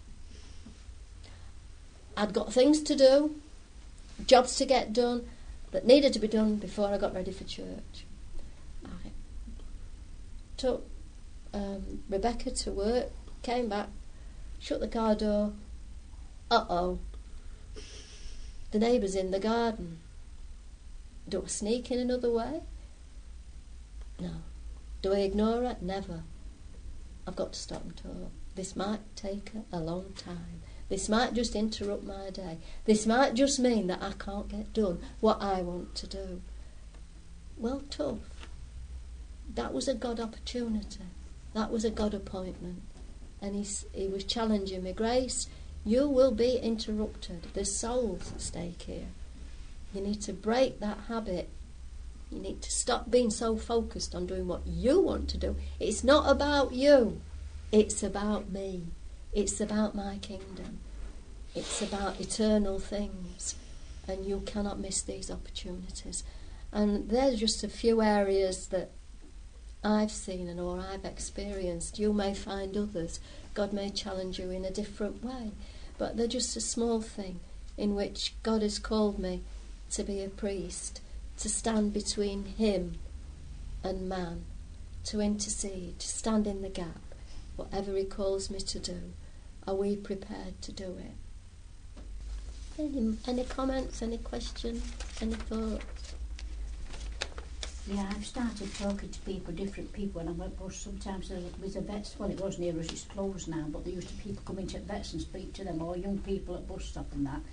I'd got things to do, jobs to get done, that needed to be done before I got ready for church. I took um, Rebecca to work, came back, shut the car door. Uh-oh. The neighbour's in the garden. Do I sneak in another way? No. Do I ignore her? Never. I've got to stop and talk. This might take a long time. This might just interrupt my day. This might just mean that I can't get done what I want to do. Well, tough. That was a God opportunity. That was a God appointment. And he's, he was challenging me, Grace, you will be interrupted. There's souls at stake here. You need to break that habit. You need to stop being so focused on doing what you want to do. It's not about you. It's about me. It's about my kingdom. It's about eternal things. And you cannot miss these opportunities. And there's just a few areas that I've seen and or I've experienced. You may find others. God may challenge you in a different way. But they're just a small thing in which God has called me to be a priest, to stand between him and man, to intercede, to stand in the gap. Whatever he calls me to do, are we prepared to do it? Any, any comments, any questions, any thoughts? Yeah, I've started talking to people, different people, and I went bus sometimes there was a vets, well it was near us, it's closed now, but there used to be people coming to vets and speak to them, or young people at bus stop and that.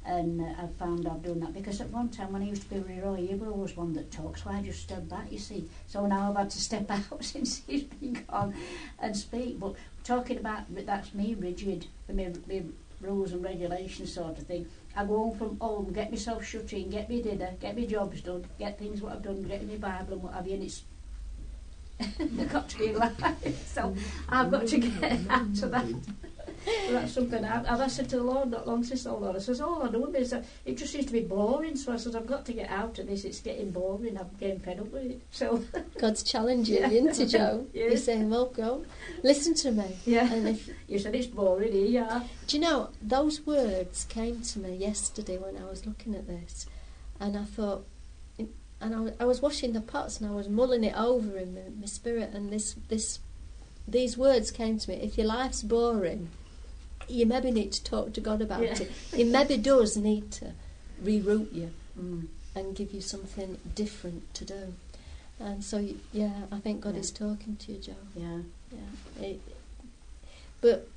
And uh, I've found I've done that because at one time when I used to be with Roy, he was always one that talked, so I just stood back, you see. So now I've had to step out since he's been gone and speak. But talking about, that's me rigid, with my, my rules and regulations sort of thing. I go home from home, get myself shut in, get me dinner, get my jobs done, get things what I've done, get my Bible and what have you, and it's I've got to be alive. So I've got to get out of that. Well, that's something I've, I've said to the Lord not long since the Lord. I says, all I do is uh, it just seems to be boring. So I says, I've got to get out of this. It's getting boring. I'm getting fed up with it. So God's challenging you, isn't he, Joe? Yes. He's saying, well, go, listen to me. Yeah. And if You said it's boring, here you are. Do you know, those words came to me yesterday when I was looking at this, and I thought, and I, I was washing the pots and I was mulling it over in my, my spirit, and this, this, these words came to me. If your life's boring, you maybe need to talk to God about Yeah. it. He maybe does need to reroute you Mm. and give you something different to do. And so, y- yeah, I think God Yeah. is talking to you, Joe. Yeah. Yeah, it, but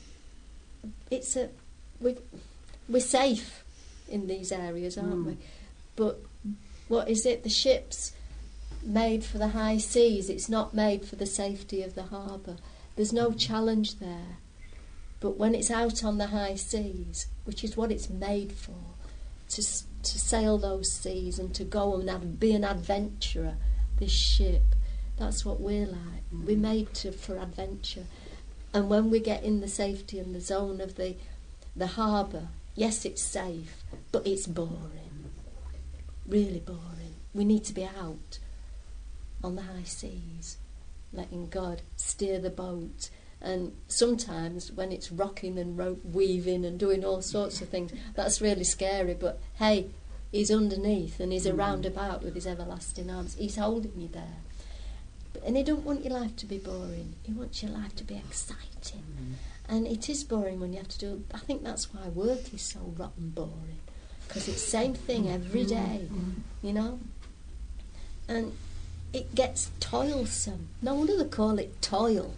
it's a we we're safe in these areas, aren't Mm. we? But what is it? The ship's made for the high seas. It's not made for the safety of the harbour. There's no challenge there. But when it's out on the high seas, which is what it's made for, to s- to sail those seas and to go and ad- be an adventurer, this ship, that's what we're like. Mm. We're made to for adventure. And when we get in the safety and the zone of the the harbour, yes, it's safe, but it's boring. Really boring. We need to be out on the high seas, letting God steer the boat. And sometimes when it's rocking and rope weaving and doing all sorts of things, that's really scary. But hey, he's underneath and he's around about with his everlasting arms. He's holding you there. But, and he don't want your life to be boring. He wants your life to be exciting. And it is boring when you have to do... I think that's why work is so rotten boring. Because it's the same thing every day, you know? And it gets toilsome. No wonder they call it toil.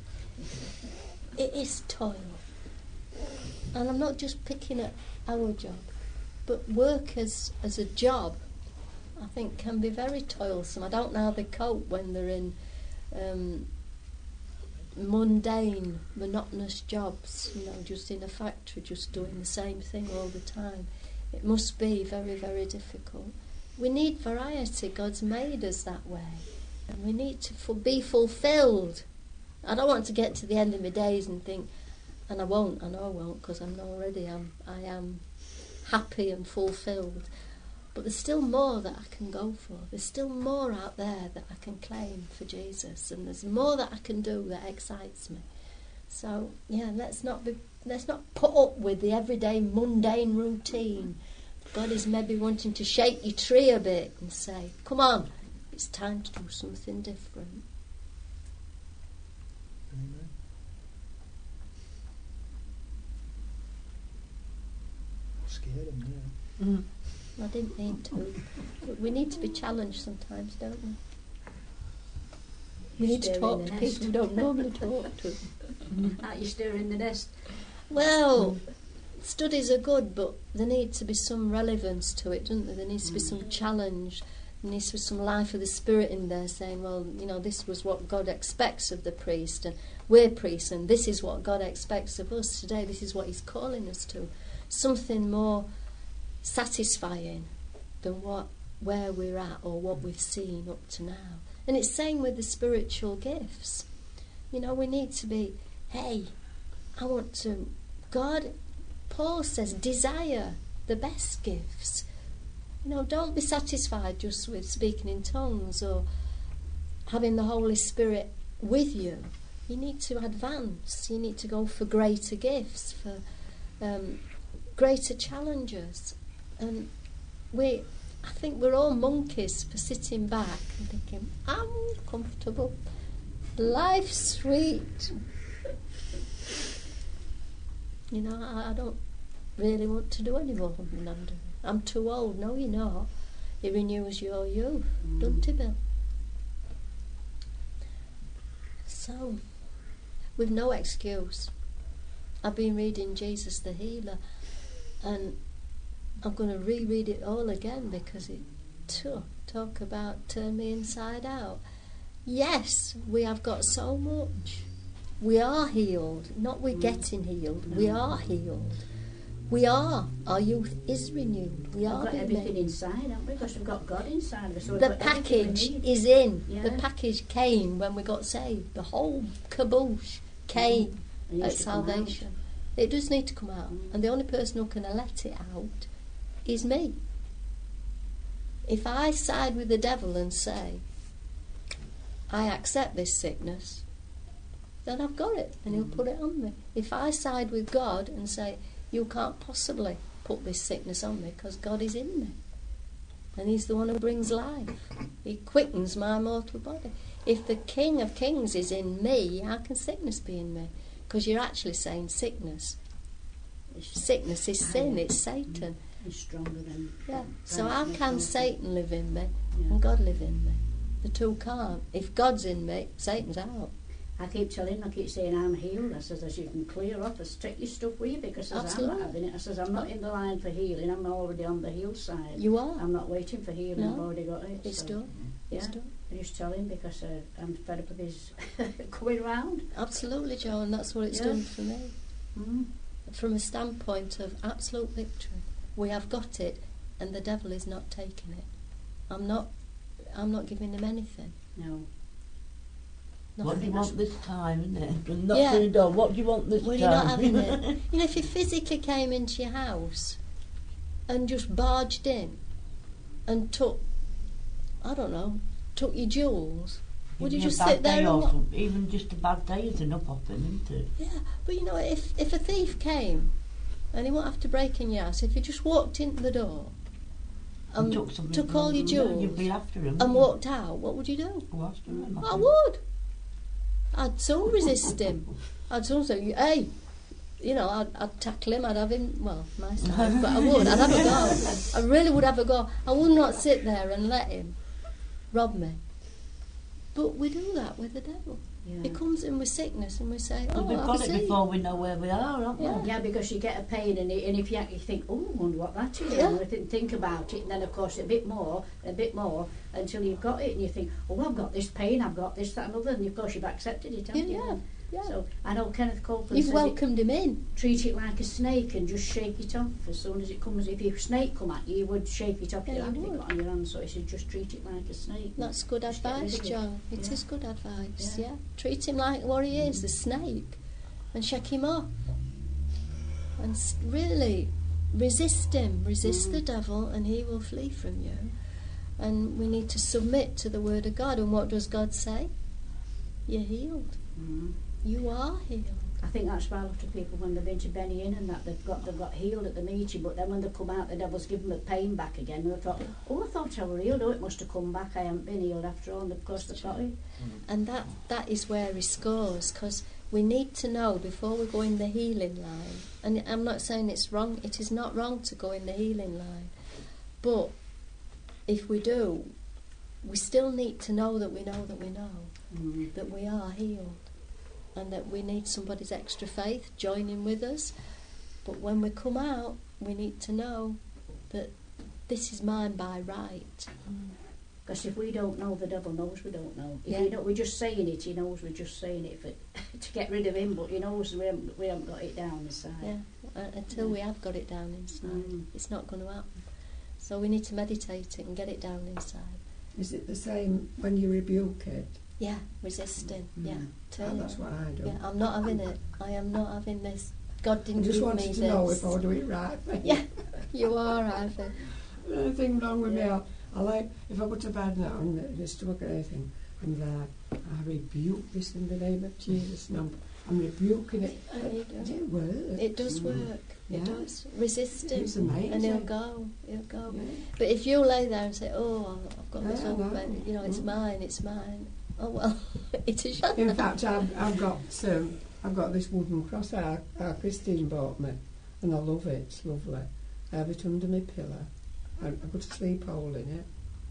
It is toil. And I'm not just picking at our job, but work as, as a job, I think, can be very toilsome. I don't know how they cope when they're in um, mundane, monotonous jobs, you know, just in a factory, just doing the same thing all the time. It must be very, very difficult. We need variety. God's made us that way. And we need to fu- be fulfilled. I don't want to get to the end of my days and think, and I won't, I know I won't, because I'm already, I'm, I am happy and fulfilled. But there's still more that I can go for. There's still more out there that I can claim for Jesus, and there's more that I can do that excites me. So yeah, let's not be, let's not put up with the everyday mundane routine. God is maybe wanting to shake your tree a bit and say, "Come on, it's time to do something different." Amen. Scared him there. Mm. I didn't mean to. But we need to be challenged sometimes, don't we? We need to Stir in talk the to nest. people we don't normally talk to. Aren't you stirring the nest? Well, studies are good, but there needs to be some relevance to it, doesn't there? There needs to be some challenge. There needs to be some life of the Spirit in there saying, well, you know, this was what God expects of the priest, and we're priests, and this is what God expects of us today. This is what He's calling us to. Something more satisfying than what where we're at or what we've seen up to now. And it's same with the spiritual gifts. You know, we need to be, hey, I want to, God, Paul says, desire the best gifts. You know, don't be satisfied just with speaking in tongues or having the Holy Spirit with you. You need to advance. You need to go for greater gifts, for um, greater challenges. And we, I think we're all monkeys for sitting back and thinking, I'm comfortable. Life's sweet. You know, I, I don't really want to do any more than I'm doing. I'm too old. No, you're not. He renews your youth, Mm. doesn't he, Bill? So, we've no excuse. I've been reading Jesus the Healer, and I'm going to reread it all again because it t- talk about turn me inside out. Yes, we have got so much. We are healed, not we're getting healed. We are healed. We are. Our youth is renewed. We are We've got being everything made. inside, haven't we? Because we've got God inside of us. So we've The got everything we package need. is in. Yeah. The package came when we got saved. The whole caboose came It at used to come out. salvation. It does need to come out. Mm. And the only person who can let it out is me. If I side with the devil and say, I accept this sickness, then I've got it and he'll Mm. put it on me. If I side with God and say, you can't possibly put this sickness on me because God is in me and he's the one who brings life. He quickens my mortal body. If the King of Kings is in me, how can sickness be in me? Because you're actually saying sickness. It's, Sickness is sin, it's Satan. it's stronger than... Yeah. So than how it's can not. Satan live in me Yeah. and God live in me? The two can't. If God's in me, Satan's out. I keep telling him, I keep saying I'm healed. I says, as you can clear off, I says, take your stuff with you because I says, I'm Absolutely. not having it. I says, I'm not in the line for healing. I'm already on the healed side. You are. I'm not waiting for healing. No. I've already got it. It's so, done. It's yeah. done. I just tell him because uh, I'm fed up with his coming round. Absolutely, Joe, and that's what it's Yeah. done for me. Mm. From a standpoint of absolute victory, we have got it, and the devil is not taking it. I'm not. I'm not giving him anything. No. What do you Nothing. want this time, isn't it? And not Yeah. through the door. What do you want this Well, time? you're not having it. You know, if you physically came into your house and just barged in and took, I don't know, took your jewels, would you Even a just bad sit there day and or what? something. Even just a bad day is enough of him, isn't it? Yeah, but you know, if if a thief came and he won't have to break in your house, if you just walked into the door and took, something took from all your him, jewels You'd be after him. and wouldn't you? walked out, what would you do? Go after him. I would. I'd so resist him. I'd so say, hey, you know, I'd, I'd tackle him, I'd have him, well, my side, but I would, I'd have a go. I really would have a go. I would not sit there and let him rob me. But we do that with the devil. Yeah. He comes in with sickness and we say, oh, We've have got a it seat. before we know where we are, haven't Yeah. we? Yeah, because you get a pain, and, it, and if you actually think, oh, I wonder what that is, Yeah. and you think, think about it, and then of course a bit more, a bit more, until you've got it, and you think, oh, I've got this pain, I've got this, that, and other, and of course you've accepted it, haven't Yeah, you? yeah. So I know Kenneth Copeland You've says welcomed him in. it, treat it like a snake and just shake it off as soon as it comes. If your snake come at you, you would shake it off Yeah, your you hand if it would. got on your hand. So he said, just treat it like a snake. That's good Just get rid advice, of it. Joe. It is Yeah. good advice, Yeah. yeah. Treat him like what he is, the snake, and shake him off. And s- really resist him. Resist Mm. the devil and he will flee from you. And we need to submit to the word of God. And what does God say? You're healed. Mm. You are healed. I think that's why a lot of people, when they've been to Benny Inn and that, they've got they've got healed at the meeting, but then when they come out, the devil's given them the pain back again, and they thought, oh, I thought I were healed, oh, it must have come back, I haven't been healed after all, and of course they've got it. And that, that is where he scores, because we need to know before we go in the healing line. And I'm not saying it's wrong, it is not wrong to go in the healing line. But if we do, we still need to know that we know that we know Mm. that we are healed, and that we need somebody's extra faith joining with us. But when we come out, we need to know that this is mine by right. Because if we don't know, the devil knows we don't know. If Yeah. we don't, we're just saying it, he knows we're just saying it for, to get rid of him, but he knows we haven't, we haven't got it down inside. Yeah, uh, until Yeah. we have got it down inside, Mm. it's not going to happen. So we need to meditate it and get it down inside. Is it the same when you rebuke it? Yeah, resisting. Mm. Yeah, Oh, turn that's it. what I do. Yeah, I'm not having it. I am not having this. God I didn't just give me wanted this. to know if I do it right. Yeah, you are, Ivy. There's nothing wrong with Yeah. me. I, I like, if I go to bed now and just look at anything, and uh, I rebuke this in the name of Jesus, and I'm, I'm rebuking it. And you And do. it works. It does Mm. work. It Yeah. does. Resist him, It's amazing. and he'll go. He'll go. Yeah. But if you lay there and say, "Oh, I've got this Yeah, I old know. baby," you know, it's Mm. mine. It's mine. Oh well, it is yours. In fact, I've, I've got um, I've got this wooden cross our, our Christine bought me, and I love it. It's lovely. I have it under my pillow. I, I put a sleep hole in it,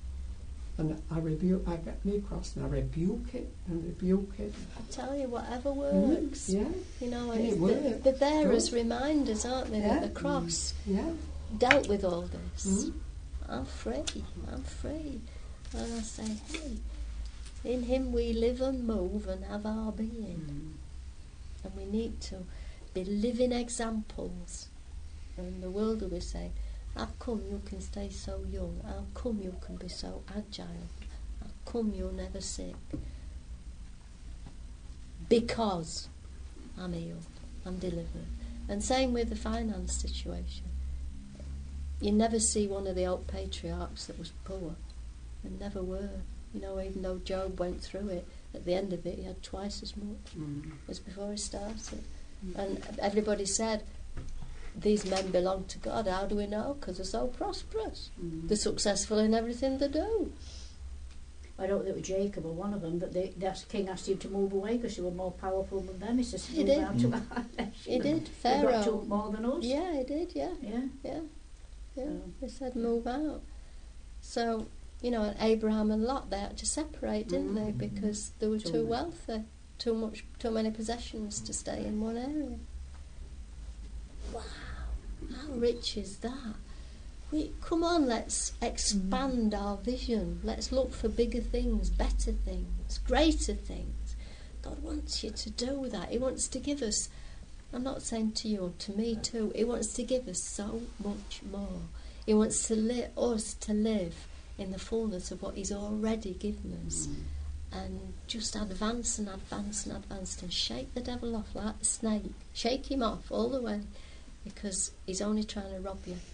and I rebuke. I get my cross and I rebuke it and rebuke it. I tell you, whatever Mm, works. yeah, You know, And it it's, works. they're there as Good. reminders, aren't they? Yeah. The cross. yeah. dealt with all this, Mm. I'm free, I'm free. And I say, hey, in him we live and move and have our being. Mm. And we need to be living examples. And the world will be saying, how come you can stay so young? How come you can be so agile? How come you're never sick? Because I'm healed, I'm delivered. And same with the finance situation. You never see one of the old patriarchs that was poor, and never were. You know, even though Job went through it, at the end of it he had twice as much Mm. as before he started. And everybody said, these men belong to God. How do we know? Because they're so prosperous. Mm. They're successful in everything they do. I don't think it was Jacob or one of them, but they, the king asked him to move away because they were more powerful than them. He says, He move did. out to our nation. He did. They've got Pharaoh. to more than us. Yeah, he did, yeah. Yeah. Yeah. Yeah. So- They said move out. So, you know, and Abraham and Lot, they had to separate, didn't they? Because they were Too too much. wealthy. Too much, too many possessions to stay in one area. Wow. How rich is that? We, come on, let's expand our vision. Let's look for bigger things, better things, greater things. God wants you to do that. He wants to give us, I'm not saying to you, to me too, He wants to give us so much more. He wants to li- us to live in the fullness of what He's already given us. And just advance and advance and advance and shake the devil off like the snake. Shake him off all the way, because he's only trying to rob you.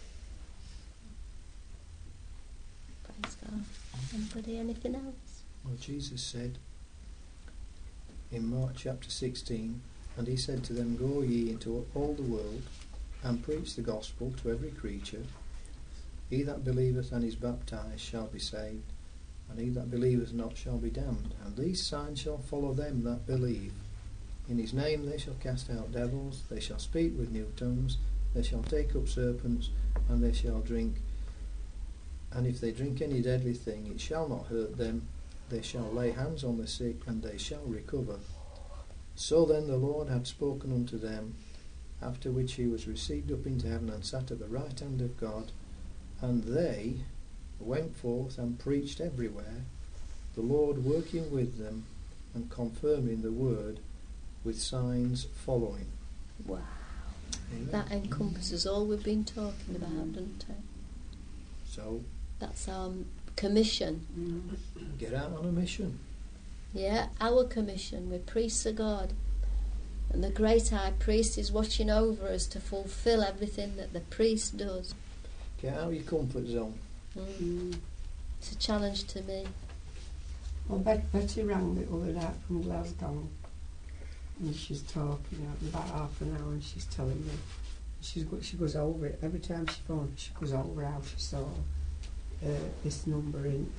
Praise God. Anybody, anything else? Well, Jesus said in Mark chapter sixteen, and he said to them, go ye into all the world and preach the gospel to every creature. He that believeth and is baptized shall be saved, and he that believeth not shall be damned. And these signs shall follow them that believe. In his name they shall cast out devils, they shall speak with new tongues, they shall take up serpents, and they shall drink. And if they drink any deadly thing, it shall not hurt them. They shall lay hands on the sick, and they shall recover. So then the Lord had spoken unto them, after which he was received up into heaven and sat at the right hand of God. And they went forth and preached everywhere, the Lord working with them and confirming the word with signs following. Wow. Amen. That encompasses all we've been talking about, doesn't it? So That's our commission. Mm. get out on a mission. Yeah, our commission. We're priests of God. And the great high priest is watching over us to fulfill everything that the priest does. Get out of your comfort zone. Mm. Mm. It's a challenge to me. Well, Bet- Betty rang the other night from Glasgow, and she's talking out about half an hour, and she's telling me she's go- she goes over it every time she phones. She goes over how she saw uh, this number in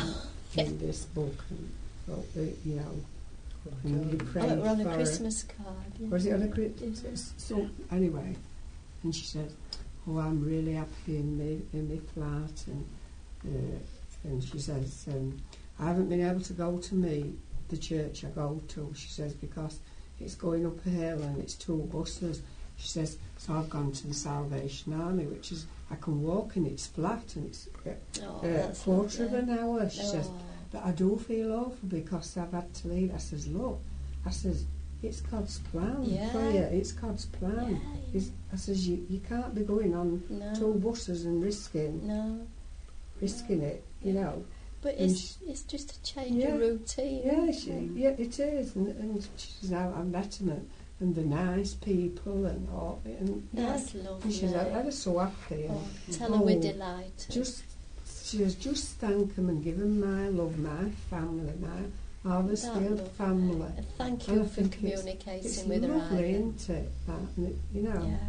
in this book, and well, uh, you know, and you Oh, pray it were on a for her. Christmas card. Yeah. Was it on a Yeah. Christmas? So anyway, and she said, "Oh, I'm really happy in me in my flat," and uh, and she says, um, "I haven't been able to go to me the church I go to." She says, "Because it's going up a hill and it's two buses." She says, "So I've gone to the Salvation Army, which is I can walk and it's flat and it's uh, Oh, a that's quarter lovely. of an hour." She says, Oh. "But I do feel awful because I've had to leave." I says, "Look," I says, "it's God's plan Yeah. for you. It's God's plan." Yeah, It's, I says, you, you can't be going on no, two buses and risking no. risking it, you know." But And it's, it's just a change Yeah. of routine. Yeah, isn't she, it? yeah, it is. And, and she says, I, I met them and, and the nice people and all. And That's yeah. lovely. And she says, I, I was so happy. And Oh, tell her we're Oh, delighted. just, she says, just thank them and give them my love, my family, my Harvestfield That family. Uh, Thank And you I for think it's- communicating It's with her. lovely, Ivan. isn't it? That, and it, you know. Yeah,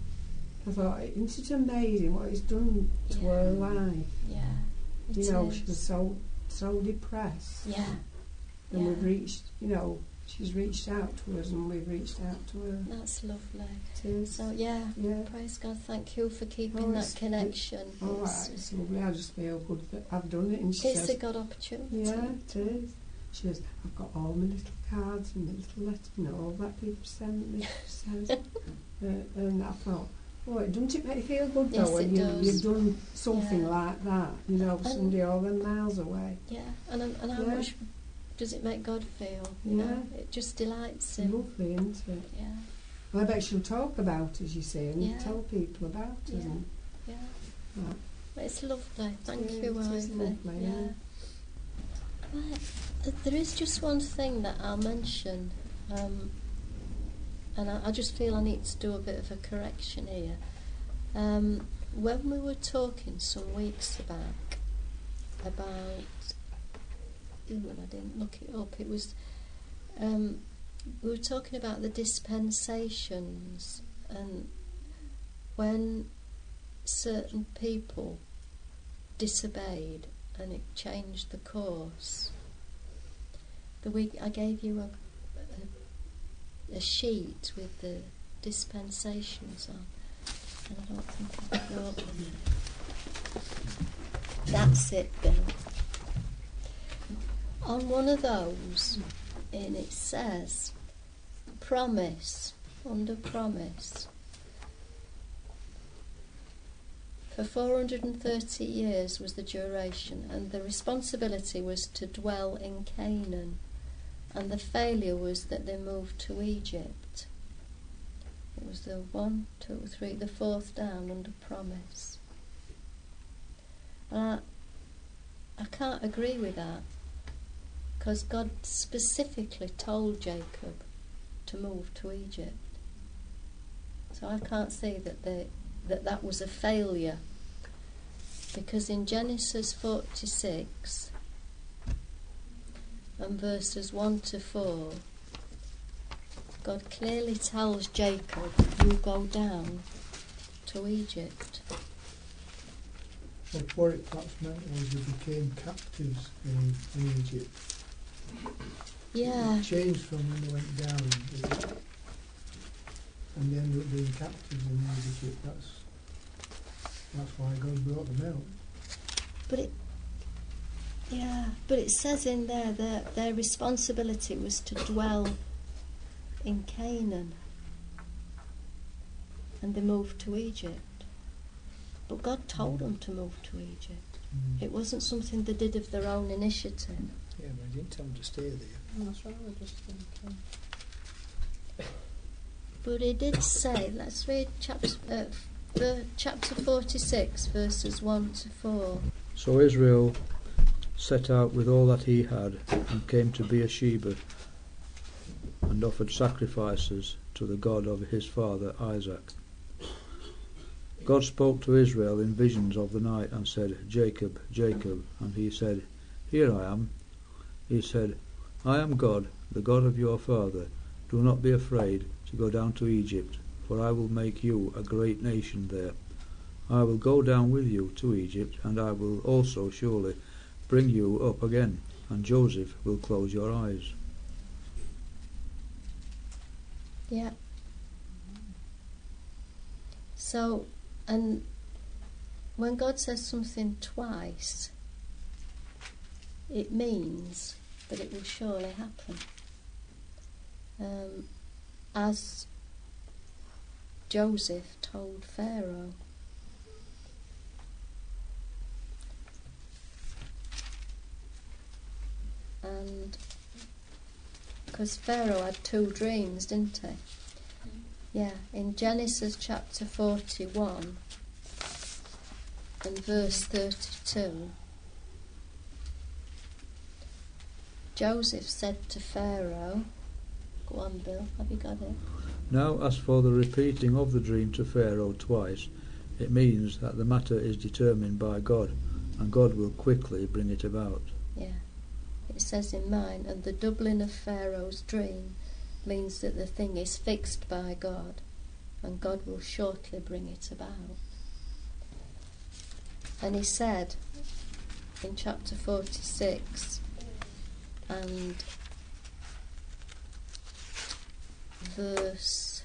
I thought, isn't it amazing what it's done to Yeah. her life? yeah. It You know, is. she was so so depressed, Yeah, and yeah. we've reached. You know, she's reached out to us, and we've reached out to her That's lovely. too. So yeah, Yeah. praise God. Thank you for keeping Oh, that it's- connection. All It's- right, it's lovely. I just feel good that I've done it. And she It's says, a good opportunity. "Yeah, it is." She says, "I've got all my little cards and my little letters, you know, all that people send me." She says, uh, and I thought, Oh, it doesn't it make you feel good though Yes, when it you, does. you've done something Yeah. like that, you know, And- somebody all them miles away. Yeah, and and how Yeah. much does it make God feel? You Yeah. know, it just delights It's him. lovely, isn't it? Yeah, And I bet she'll talk about us, you see, and Yeah. tell people about us. Yeah. And, yeah. right. It's lovely. Thank Yeah, you, it is Ivy. lovely, yeah. Right. Uh, There is just one thing that I'll mention, um, and I, I just feel I need to do a bit of a correction here. Um, when we were talking some weeks back about, ooh, and I didn't look it up, it was, um, we were talking about the dispensations and when certain people disobeyed and it changed the course. The week I gave you a, a, a sheet with the dispensations on, and I don't think I brought them. That's it, Bill. On one of those, and it says, promise, under promise. For four hundred thirty years was the duration, and the responsibility was to dwell in Canaan, and the failure was that they moved to Egypt. It was the one, two, three, the fourth down under promise. And I, I can't agree with that, because God specifically told Jacob to move to Egypt. So I can't see that they that that was a failure, because in Genesis forty-six and verses one to four, God clearly tells Jacob, you go down to Egypt. But what it perhaps meant was they became captives in, in Egypt. Yeah, It changed from when they went down, didn't it? And they ended up being captives in Egypt. That's that's why God brought them out. but it yeah, but it says in there that their responsibility was to dwell in Canaan, and they moved to Egypt. But God told them to move to Egypt. Mm. It wasn't something they did of their own initiative. Yeah, but he didn't tell them to stay there. That's right, I just thinking. But he did say, let's read chapter, uh, the, chapter forty-six, verses one to four. So Israel set out with all that he had, and came to Beersheba, and offered sacrifices to the God of his father Isaac. God spoke to Israel in visions of the night, and said, Jacob, Jacob. And he said, Here I am. He said, I am God, the God of your father. Do not be afraid to go down to Egypt, for I will make you a great nation there. I will go down with you to Egypt, and I will also surely bring you up again, and Joseph will close your eyes. Yeah. So, and when God says something twice, it means that it will surely happen. Um, as Joseph told Pharaoh. And because Pharaoh had two dreams, didn't he? Yeah, in Genesis chapter forty-one and verse thirty-two, Joseph said to Pharaoh, go on Bill, have you got it? Now as for the repeating of the dream to Pharaoh twice, it means that the matter is determined by God, and God will quickly bring it about. Yeah. It says in mine, and the doubling of Pharaoh's dream means that the thing is fixed by God, and God will shortly bring it about. And he said in chapter forty-six and verse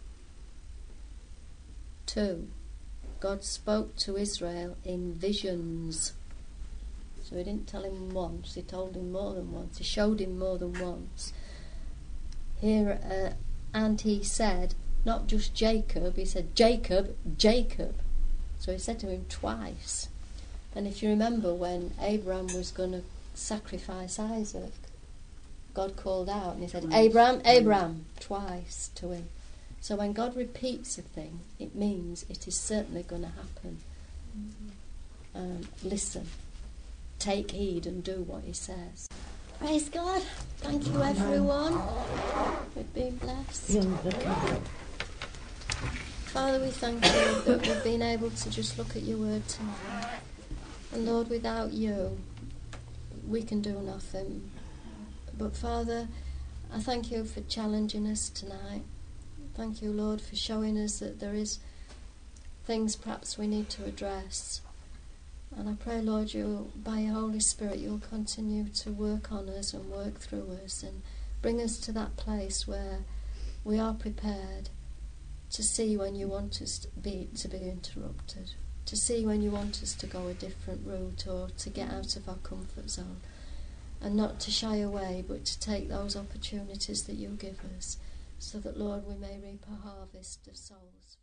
two, God spoke to Israel in visions. So he didn't tell him once, he told him more than once, he showed him more than once. Here, uh, and he said, not just Jacob, he said, Jacob, Jacob. So he said to him twice. And if you remember when Abraham was going to sacrifice Isaac, God called out and he said, Abraham, Abraham, twice to him. So when God repeats a thing, it means it is certainly going to happen. Um, listen, take heed and do what he says. Praise God. Thank you, everyone. We've been blessed. Young Vicky. Father, we thank you that we've been able to just look at your word tonight. And Lord, without you, we can do nothing. But Father, I thank you for challenging us tonight. Thank you, Lord, for showing us that there is things perhaps we need to address. And I pray, Lord, you, by your Holy Spirit, you'll continue to work on us and work through us and bring us to that place where we are prepared to see when you want us to be, to be interrupted, to see when you want us to go a different route or to get out of our comfort zone, and not to shy away, but to take those opportunities that you give us, so that, Lord, we may reap a harvest of souls.